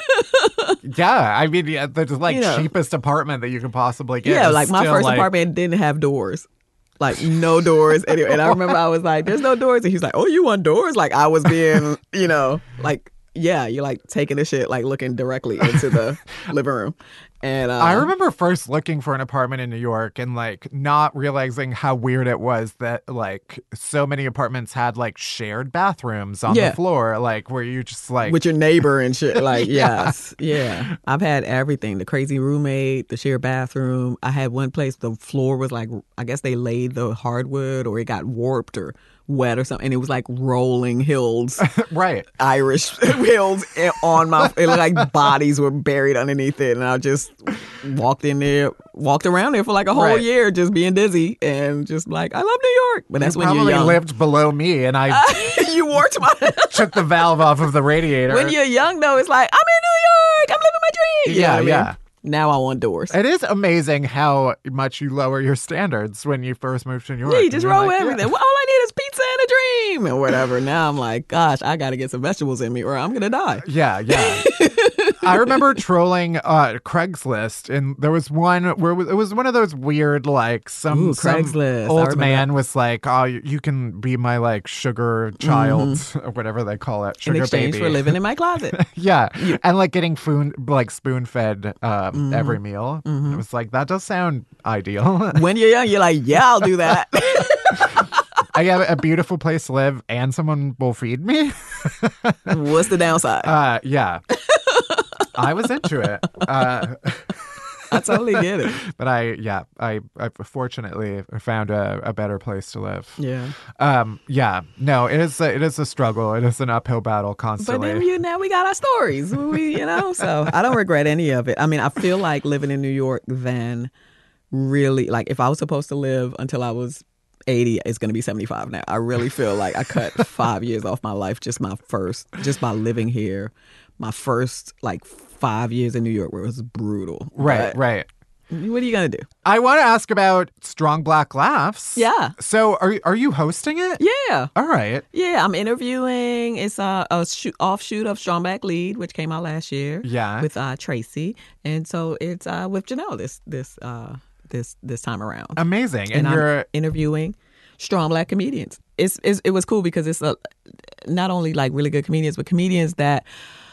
Yeah, I mean, yeah, the like You know. cheapest apartment that you could possibly get. yeah, is like my still, first like- apartment didn't have doors. Like no doors. Anyway, and I remember I was like, there's no doors. And he's like, oh, you want doors? Like I was being, you know, like, yeah, you're like taking the shit, like looking directly into the living room. And uh, I remember first looking for an apartment in New York and like not realizing how weird it was that like so many apartments had like shared bathrooms on Yeah. the floor, like where you just like with your neighbor and shit. Like, Yeah. yes. Yeah. I've had everything. The crazy roommate, the shared bathroom. I had one place, the floor was like, I guess they laid the hardwood or it got warped or wet or something. And it was like rolling hills, right. Irish hills on my, it looked like bodies were buried underneath it. And I just walked in there, walked around there for like a whole Right. year just being dizzy and just like, I love New York. But that's you when you're probably young. lived below me and I You warped my... took the valve off of the radiator. When you're young, though, it's like, I'm in New York. I'm living my dream. You Yeah, know what I mean? yeah. Now I want doors. It is amazing how much you lower your standards when you first moved to New York. Yeah, you And just you're roll like, everything. yeah. Well, all I need is pizza and a dream and whatever. Now I'm like, gosh, I got to get some vegetables in me or I'm going to die. Yeah, yeah. I remember trolling uh, Craigslist, and there was one where it was one of those weird, like some, Ooh, some Craigslist. I old remember man was like, "Oh, you, you can be my like sugar child, or whatever they call it, In sugar exchange baby." for living in my closet. yeah, and like getting food, like spoon fed um, Mm-hmm. every meal. It was like that does sound ideal. When you're young, you're like, yeah, I'll do that. I have a beautiful place to live, and someone will feed me. What's the downside? Uh, yeah. I was into it. Uh, I totally get it. But I, yeah, I, I fortunately found a, a better place to live. Yeah. Um, yeah, no, it is, a, it is a struggle. It is an uphill battle But constantly. then you now we got our stories, we, you know. So I don't regret any of it. I mean, I feel like living in New York then really, like, if I was supposed to live until I was eighty, it's going to be seventy-five now. I really feel like I cut five years off my life just my first, just by living here. My first like five years in New York, where it was brutal. Right, But right. what are you gonna do? I want to ask about Strong Black Laughs. Yeah. So are are you hosting it? Yeah, All right. yeah. I'm interviewing. It's a, a shoot, offshoot of Strong Black Lead, which came out last year. Yeah. with uh, Tracy, and so it's uh, with Janelle this this uh, this this time around. Amazing. and And, I'm you're interviewing strong Black comedians. It's, it's it was cool because it's a, not only like really good comedians, but comedians that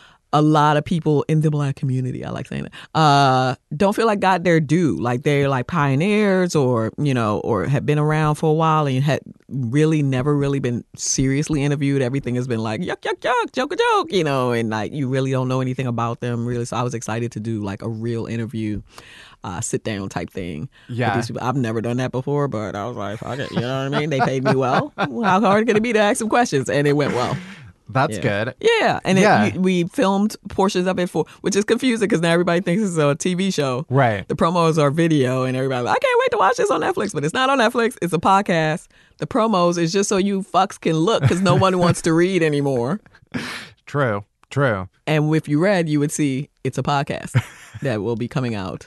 a lot of people in the Black community, I like saying that, uh, don't feel like got their due. Like they're like pioneers, or you know, or have been around for a while and had really never really been seriously interviewed. Everything has been like yuck yuck yuck, joke a joke, you know, and like you really don't know anything about them really. So I was excited to do like a real interview. Uh, sit down type thing. Yeah. With these people. I've never done that before, but I was like, fuck it, you know what I mean? They paid me well. How hard could it be to ask some questions? And it went well. That's Yeah. good. Yeah, and Yeah. It, we, we filmed portions of it for, which is confusing because now everybody thinks it's a T V show. Right. The promos are video, and everybody's like, I can't wait to watch this on Netflix, but it's not on Netflix. It's a podcast. The promos is just so you fucks can look because no one wants to read anymore. True. True. And if you read, you would see it's a podcast that will be coming out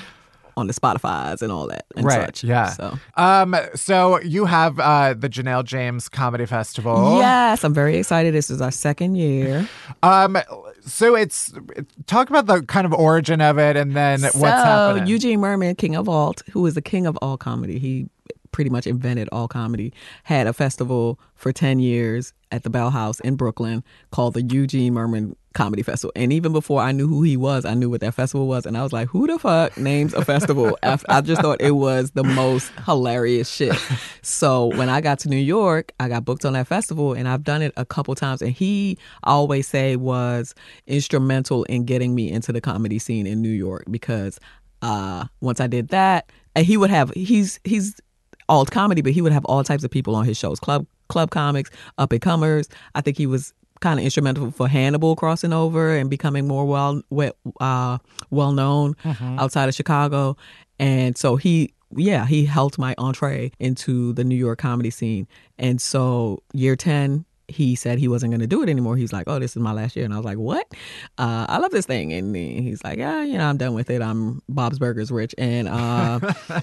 on the Spotifys and all that and Right. such. Yeah. So. Um. So you have uh the Janelle James Comedy Festival. Yes, I'm very excited. This is our second year. Um. So it's talk about the kind of origin of it, and then what's so, happening. Eugene Merman, King of Alt, who is the king of all comedy, he pretty much invented all comedy, had a festival for ten years at the Bell House in Brooklyn called the Eugene Merman Comedy Festival. And even before I knew who he was, I knew what that festival was. And I was like, who the fuck names a festival? After, I just thought it was the most hilarious shit. So when I got to New York, I got booked on that festival, and I've done it a couple times. And he, I always say, was instrumental in getting me into the comedy scene in New York, because uh, once I did that, and he would have, he's, he's, alt comedy, but he would have all types of people on his shows, club club comics, up and comers. I think he was kind of instrumental for Hannibal crossing over and becoming more well uh, well known mm-hmm. outside of Chicago. And so he, yeah, he helped my entree into the New York comedy scene. And so year ten, he said he wasn't going to do it anymore. He's like, oh, this is my last year. And I was like, what? Uh, I love this thing. And he's like, yeah, you know, I'm done with it. I'm Bob's Burgers rich. And uh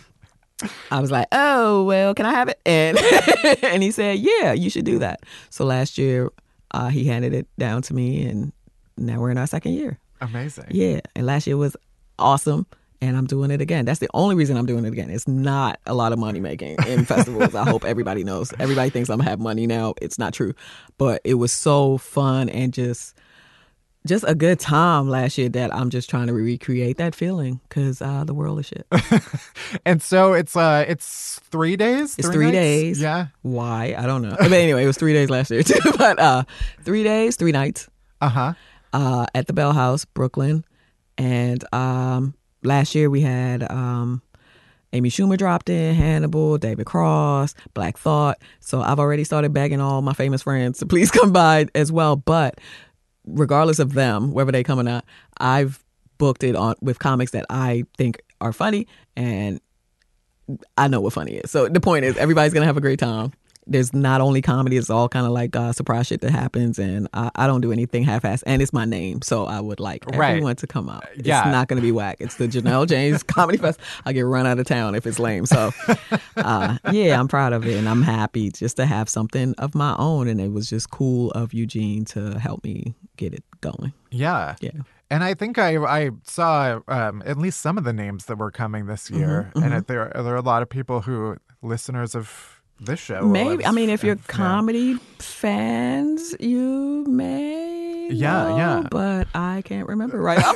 I was like, oh, well, can I have it? And and he said, yeah, you should do that. So last year, uh, he handed it down to me, and now we're in our second year. Amazing. Yeah. And last year was awesome, and I'm doing it again. That's the only reason I'm doing it again. It's not a lot of money making in festivals. I hope everybody knows. Everybody thinks I'm going to have money now. It's not true. But it was so fun and just... Just a good time last year that I'm just trying to recreate that feeling, because uh, the world is shit. And so it's uh it's three days? It's three, three nights? days. Yeah. Why? I don't know. But anyway, it was three days last year too. But uh, three days, three nights. Uh-huh. Uh, at the Bell House, Brooklyn. And um, last year we had um, Amy Schumer dropped in, Hannibal, David Cross, Black Thought. So I've already started begging all my famous friends to please come by as well. But regardless of them, whether they come or not, I've booked it on with comics that I think are funny, and I know what funny is. So the point is, everybody's going to have a great time. There's not only comedy, it's all kind of like uh, surprise shit that happens, and I, I don't do anything half-assed, and it's my name, so I would like everyone right. to come out. It's yeah. not going to be whack. It's the Janelle James Comedy Fest. I get run out of town if it's lame. So uh, yeah, I'm proud of it, and I'm happy just to have something of my own, and it was just cool of Eugene to help me get it going. Yeah. Yeah. And I think I I saw um, at least some of the names that were coming this year, mm-hmm, and mm-hmm. It, there there are a lot of people who listeners of this show. Maybe have, I mean, if you're have, comedy yeah. fans, you may Yeah, know, yeah. But I can't remember right off.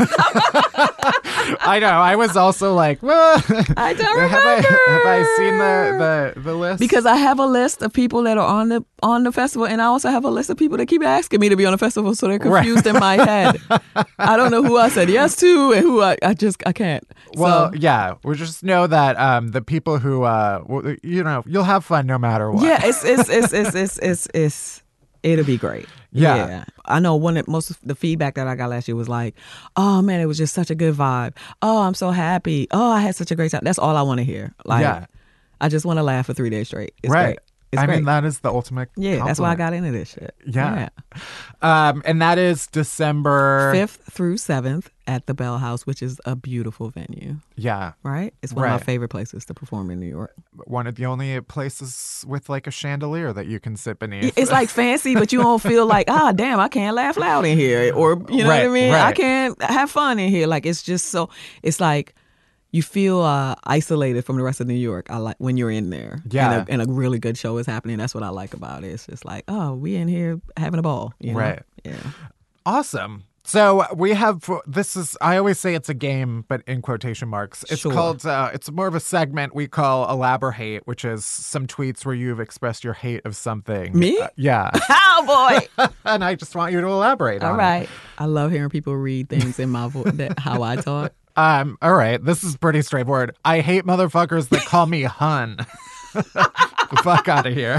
I know. I was also like, well, I don't have I, remember. have I seen the, the, the list? Because I have a list of people that are on the on the festival, and I also have a list of people that keep asking me to be on the festival, so they're confused in my head. I don't know who I said yes to and who I, I just I can't. Well, so, yeah, we just know that um, the people who, uh, w- you know, you'll have fun no matter what. yeah, it's it's it's it's it's it's, it's it'll be great. Yeah. yeah. I know one of most of the feedback that I got last year was like, oh man, it was just such a good vibe. Oh, I'm so happy. Oh, I had such a great time. That's all I want to hear. Like, Yeah. I just want to laugh for three days straight. It's right. great. It's I great. mean, that is the ultimate. yeah, that's why I compliment. got into this shit. Yeah. Um, and that is December fifth through seventh at the Bell House, which is a beautiful venue, Yeah. right? It's one of Right. my favorite places to perform in New York. One of the only places with like a chandelier that you can sit beneath. It's like fancy, but you don't feel like, ah, damn, I can't laugh loud in here. Or, you know Right, what I mean? I right. can't have fun in here. Like, it's just so, it's like, you feel uh, isolated from the rest of New York. I like when you're in there, Yeah. and a, and a really good show is happening. That's what I like about it. It's just like, oh, we in here having a ball, you know? Right. Yeah. Awesome. So we have, this is, I always say it's a game, but in quotation marks. It's Sure. called, uh, it's more of a segment we call Elaborate, which is some tweets where you've expressed your hate of something. Me? Uh, yeah. Oh boy! And I just want you to elaborate All on right. I love hearing people read things in my voice, that how I talk. it. Um, all right. This is pretty straightforward. I hate motherfuckers that call me hun. The fuck out of here.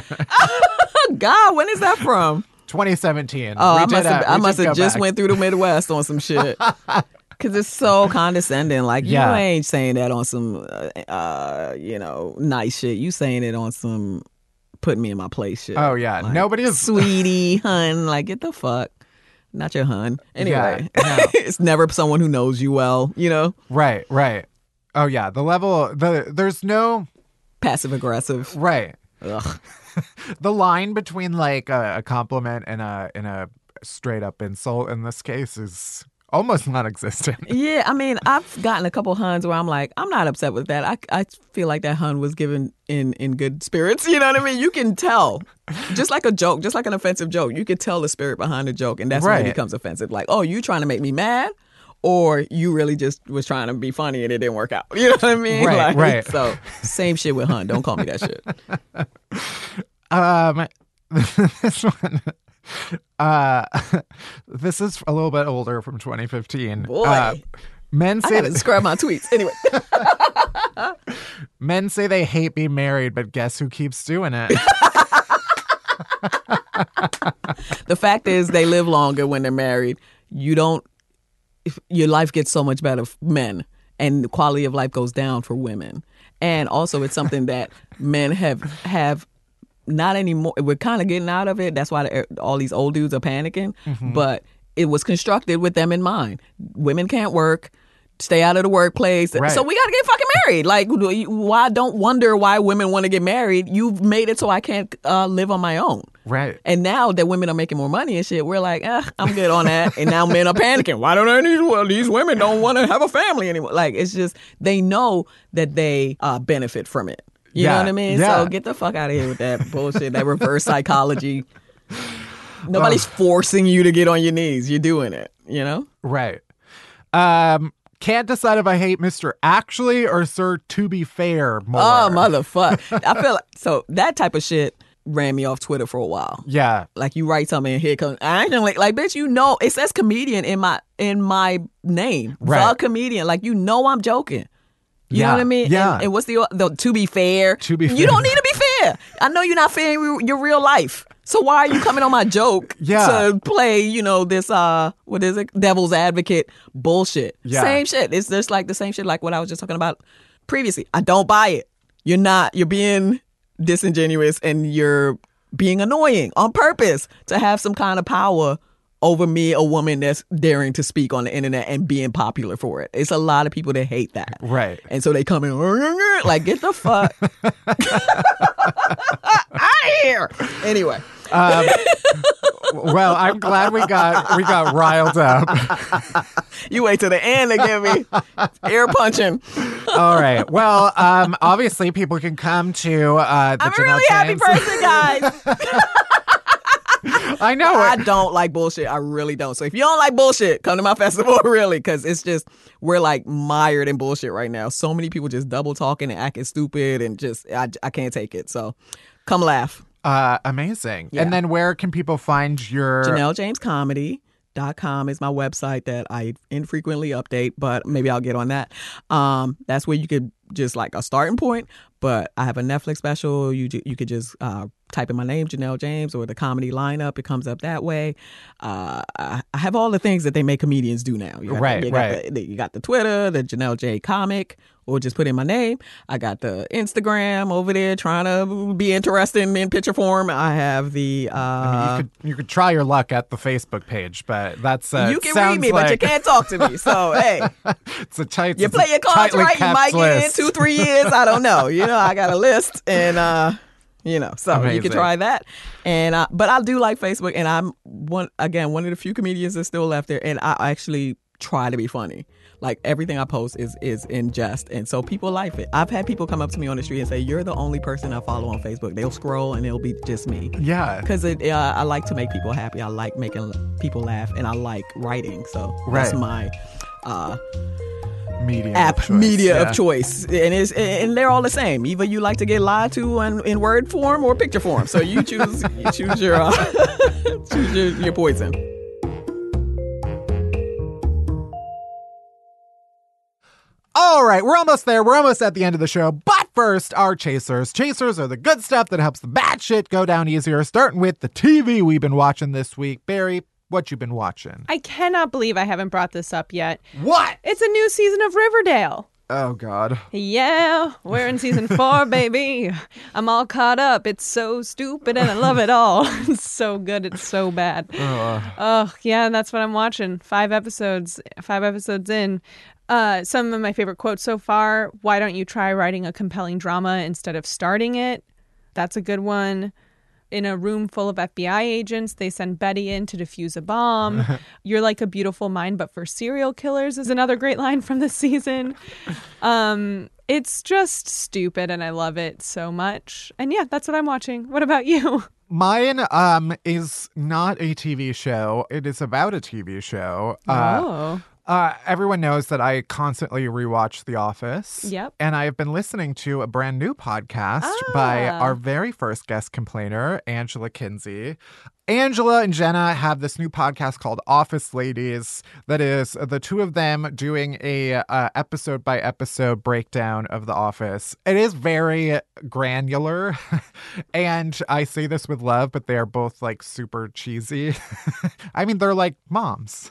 God, when is that from? twenty seventeen. Oh, We I did, must have, uh, I we must did have go just back. went through the Midwest on some shit. Because it's so condescending. Like, Yeah. you ain't saying that on some, uh, uh, you know, nice shit. You saying it on some putting me in my place shit. Oh, yeah. Like, Nobody is- Sweetie, hun. Like, get the fuck. Not your hun. Anyway, Yeah, no. it's never someone who knows you well, you know? Right, right. Oh, yeah. The level, the there's no, Passive aggressive. right. Ugh. The line between like a, a compliment and a and a straight up insult in this case is almost non-existent. Yeah, I mean, I've gotten a couple huns where I'm like, I'm not upset with that. I, I feel like that hun was given in, in good spirits. You know what I mean? You can tell. Just like a joke, just like an offensive joke. You can tell the spirit behind the joke, and that's when Right. it becomes offensive. Like, oh, you trying to make me mad? Or you really just was trying to be funny and it didn't work out. You know what I mean? Right, Like, right. So, same shit with hun. Don't call me that shit. Um, this one, uh, this is a little bit older from twenty fifteen. Boy. Uh, men I say gotta describe my tweets. Anyway. men say they hate being married, but guess who keeps doing it? The fact is, they live longer when they're married. You don't, if your life gets so much better for men, and the quality of life goes down for women. And also, it's something that men have have not anymore. We're kind of getting out of it. That's why the, all these old dudes are panicking. But it was constructed with them in mind. Women can't work. Stay out of the workplace. Right. So we got to get fucking married. Like, why? Don't wonder why women want to get married. You've made it so I can't uh, live on my own. Right. And now that women are making more money and shit, we're like, eh, I'm good on that. And now men are panicking. Why don't these, well, these women don't want to have a family anymore? Like, it's just, they know that they uh, benefit from it. You Yeah, know what I mean? yeah. So get the fuck out of here with that bullshit, that reverse psychology. Nobody's forcing you to get on your knees. You're doing it, you know? Right. Um, can't decide if I hate Mister Actually or Sir To Be Fair more. Oh, motherfucker. I feel like, so that type of shit ran me off Twitter for a while. Yeah. Like, you write something and here comes actually, like, bitch, you know it says comedian in my in my name. Right. The comedian. Like, you know I'm joking. You Yeah. know what I mean? Yeah. And, and what's the the to be fair? To be fair. You don't need to be fair. I know you're not fair in your- your real life. So why are you coming on my joke Yeah. to play, you know, this uh what is it? Devil's advocate bullshit. Yeah. Same shit. It's just like the same shit like what I was just talking about previously. I don't buy it. You're not you're being disingenuous and you're being annoying on purpose to have some kind of power over me, a woman that's daring to speak on the internet and being popular for it. It's a lot of people that hate that. Right. And so they come in like, get the fuck out of here. Anyway. Um, well, I'm glad we got we got riled up. You wait till the end to get me air punching. All right. Well, um, obviously people can come to uh, the I'm a Janelle really happy James- person, guys. I know. I don't like bullshit. I really don't. So if you don't like bullshit, come to my festival, really, because it's just, we're like mired in bullshit right now. So many people just double talking and acting stupid and just, I, I can't take it. So come laugh. Uh, amazing. Yeah. And then where can people find your... Janelle James Comedy dot com is my website that I infrequently update, but maybe I'll get on that. Um, that's where you could just like a starting point. But I have a Netflix special. You you could just uh, type in my name, Janelle James, or the comedy lineup. It comes up that way. Uh, I, I have all the things that they make comedians do now. You got, Right, you got right. The, you got the Twitter, the Janelle J Comic, or just put in my name. I got the Instagram over there trying to be interesting in picture form. I have the... Uh, I mean, you could you could try your luck at the Facebook page, but that's uh, you it can sounds read me, like, but you can't talk to me. So, hey, It's a tight. you it's a play your cards tightly right, you kept might get in list. two, three years. I don't know. You know, I got a list, and uh, you know, so you Amazing. can try that. And uh, but I do like Facebook, and I'm one again one of the few comedians that's still left there, and I actually try to be funny. Like everything I post is is in jest, and so people like it. I've had people come up to me on the street and say, "You're the only person I follow on Facebook." They'll scroll and it'll be just me. Yeah. Because uh, I like to make people happy. I like making people laugh, and I like writing. So Right. that's my uh, Media app of choice, media yeah. of choice, and it's and they're all the same. Either you like to get lied to in, in word form or picture form. So you choose you choose your uh, choose your, your poison. All right, we're almost there. We're almost at the end of the show. But first, our chasers. Chasers are the good stuff that helps the bad shit go down easier, starting with the T V we've been watching this week. Barry, what you been watching? I cannot believe I haven't brought this up yet. What? It's a new season of Riverdale. Oh, God. Yeah, we're in season four, baby. I'm all caught up. It's so stupid and I love it all. It's so good. It's so bad. Oh, yeah, that's what I'm watching. Five episodes, five episodes in. Uh, some of my favorite quotes so far. Why don't you try writing a compelling drama instead of starting it? That's a good one. In a room full of F B I agents, they send Betty in to defuse a bomb. You're like a beautiful mind, but for serial killers is another great line from this season. Um, it's just stupid, and I love it so much. And yeah, that's what I'm watching. What about you? Mine um is not a T V show. It is about a T V show. Uh, oh. Uh, everyone knows that I constantly rewatch The Office. Yep. And I have been listening to a brand new podcast by Ah. our very first guest complainer, Angela Kinsey. Angela and Jenna have this new podcast called Office Ladies that is the two of them doing a uh, episode by episode breakdown of The Office. It is very granular, and I say this with love, but they are both like super cheesy. I mean, they're like moms.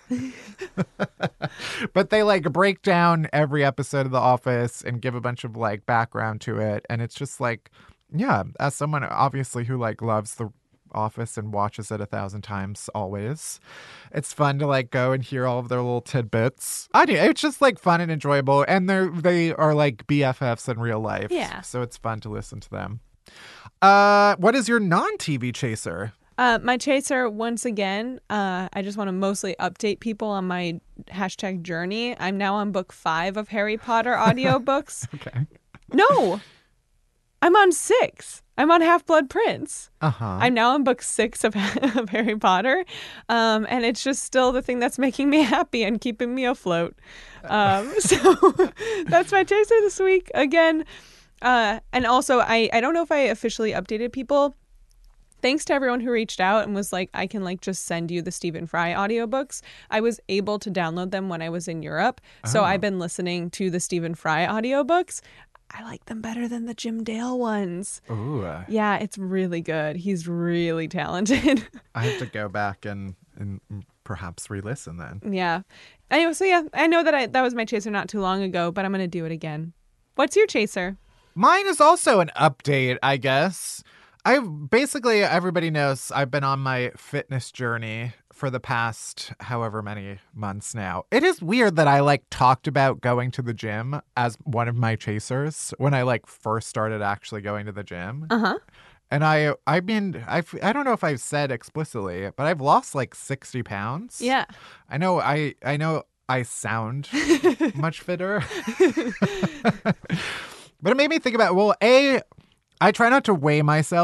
But they like break down every episode of The Office and give a bunch of like background to it. And it's just like, yeah, as someone obviously who like loves The Office and watches it a thousand times always, it's fun to like go and hear all of their little tidbits. I do. It's just like fun and enjoyable. And they're, they are like B F Fs in real life. Yeah. So it's fun to listen to them. Uh, what is your non-T V chaser? Uh, my chaser, once again, uh, I just want to mostly update people on my hashtag journey. I'm now on book five of Harry Potter audiobooks. Okay. No, I'm on six. I'm on Half-Blood Prince. Uh-huh. I'm now on book six of, of Harry Potter. Um, and it's just still the thing that's making me happy and keeping me afloat. Um, so that's my chaser this week. Again, uh, and also, I, I don't know if I officially updated people. Thanks to everyone who reached out and was like, I can like just send you the Stephen Fry audiobooks. I was able to download them when I was in Europe. So Oh. I've been listening to the Stephen Fry audiobooks. I like them better than the Jim Dale ones. Ooh, uh, Yeah, it's really good. He's really talented. I have to go back and, and perhaps re-listen then. Yeah. Anyway, so yeah, I know that I that was my chaser not too long ago, but I'm going to do it again. What's your chaser? Mine is also an update, I guess. I basically, everybody knows I've been on my fitness journey for the past however many months now. It is weird that I like talked about going to the gym as one of my chasers when I like first started actually going to the gym. Uh-huh. And I, I mean, I, I don't know if I've said explicitly, but I've lost like sixty pounds. Yeah. I know, I, I know I sound much fitter. But it made me think about, well, A, I try not to weigh myself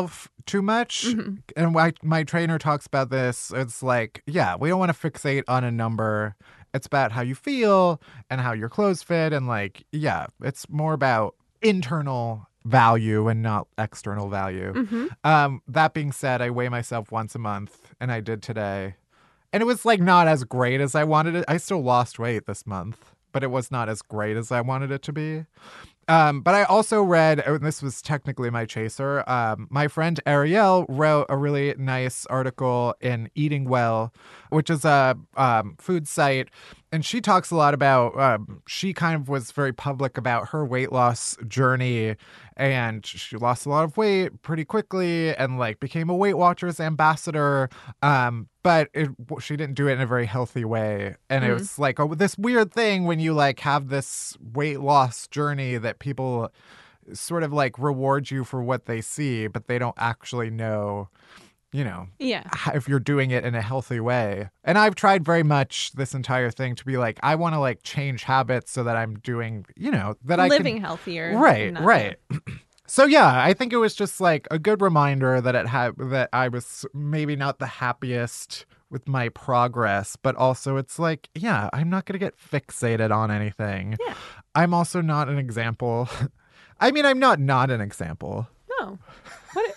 too much. Mm-hmm. And my, my trainer talks about this. It's like, yeah, we don't want to fixate on a number. It's about how you feel and how your clothes fit. And like, yeah, it's more about internal value and not external value. Mm-hmm. Um, that being said, I weigh myself once a month, and I did today. And it was like not as great as I wanted it. I still lost weight this month, but it was not as great as I wanted it to be. Um, but I also read, and this was technically my chaser, um, my friend Ariel wrote a really nice article in Eating Well, which is a um, food site. And she talks a lot about, um, she kind of was very public about her weight loss journey. And she lost a lot of weight pretty quickly and like became a Weight Watchers ambassador. Um, but it, she didn't do it in a very healthy way. And Mm. it was like oh, this weird thing when you like have this weight loss journey that people sort of like reward you for what they see, but they don't actually know, you know, Yeah. if you're doing it in a healthy way. And I've tried very much this entire thing to be like, I want to like change habits so that I'm doing, you know, that I Living can... healthier. Right, not- right. So yeah, I think it was just like a good reminder that it had that I was maybe not the happiest with my progress, but also it's like, yeah, I'm not going to get fixated on anything. Yeah. I'm also not an example. I mean, I'm not not an example. No. What?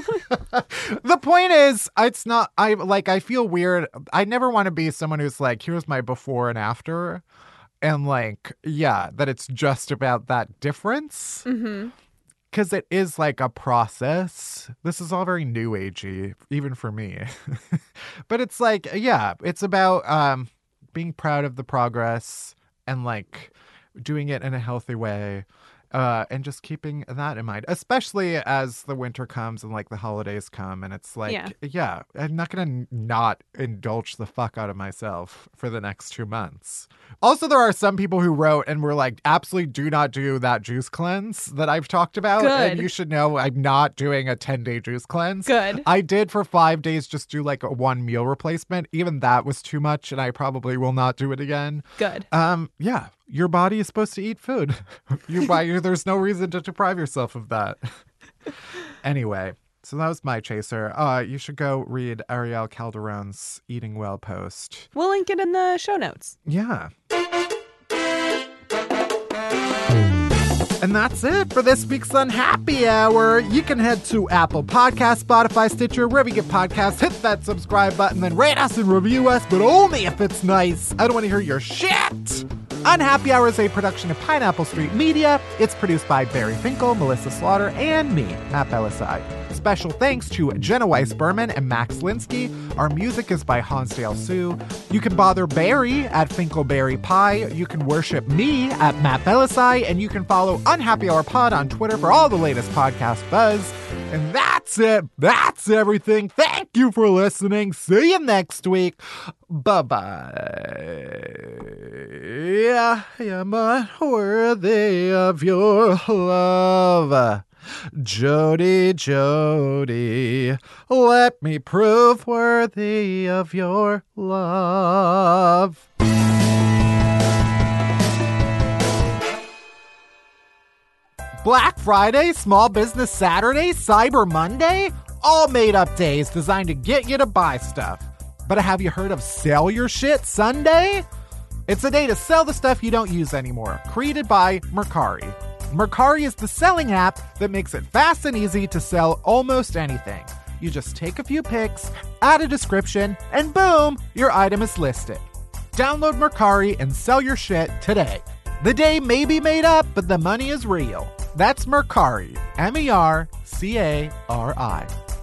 The point is, it's not, I like, I feel weird. I never want to be someone who's like, here's my before and after. And like, yeah, that it's just about that difference. Mm-hmm. Because it is like a process. This is all very new agey, even for me. But it's like, yeah, it's about um, being proud of the progress and like doing it in a healthy way. Uh, and just keeping that in mind, especially as the winter comes and like the holidays come. And it's like, Yeah. yeah, I'm not going to not indulge the fuck out of myself for the next two months. Also, there are some people who wrote and were like, absolutely do not do that juice cleanse that I've talked about. Good. And you should know I'm not doing a ten day juice cleanse. Good. I did for five days just do like a one meal replacement. Even that was too much. And I probably will not do it again. Good. Um, yeah. Your body is supposed to eat food. You buy, there's no reason to deprive yourself of that. Anyway, so that was my chaser. Uh, you should go read Ariel Calderon's Eating Well post. We'll link it in the show notes. Yeah. And that's it for this week's Unhappy Hour. You can head to Apple Podcasts, Spotify, Stitcher, wherever you get podcasts. Hit that subscribe button, then rate us and review us, but only if it's nice. I don't want to hear your shit. Unhappy Hour is a production of Pineapple Street Media. It's produced by Barry Finkel, Melissa Slaughter, and me, Matt Belisai. Special thanks to Jenna Weiss-Berman and Max Linsky. Our music is by Hansdale Sue. You can bother Barry at Finkelberry Pie. You can worship me at Matt Belisai. And you can follow Unhappy Hour Pod on Twitter for all the latest podcast buzz. And that's it. That's everything. Thank you for listening. See you next week. Bye-bye. I am unworthy of your love. Jody, Jody, let me prove worthy of your love. Black Friday, Small Business Saturday, Cyber Monday, all made up days designed to get you to buy stuff. But have you heard of Sell Your Shit Sunday? It's a day to sell the stuff you don't use anymore, created by Mercari. Mercari is the selling app that makes it fast and easy to sell almost anything. You just take a few pics, add a description, and boom, your item is listed. Download Mercari and sell your shit today. The day may be made up, but the money is real. That's Mercari, M E R C A R I.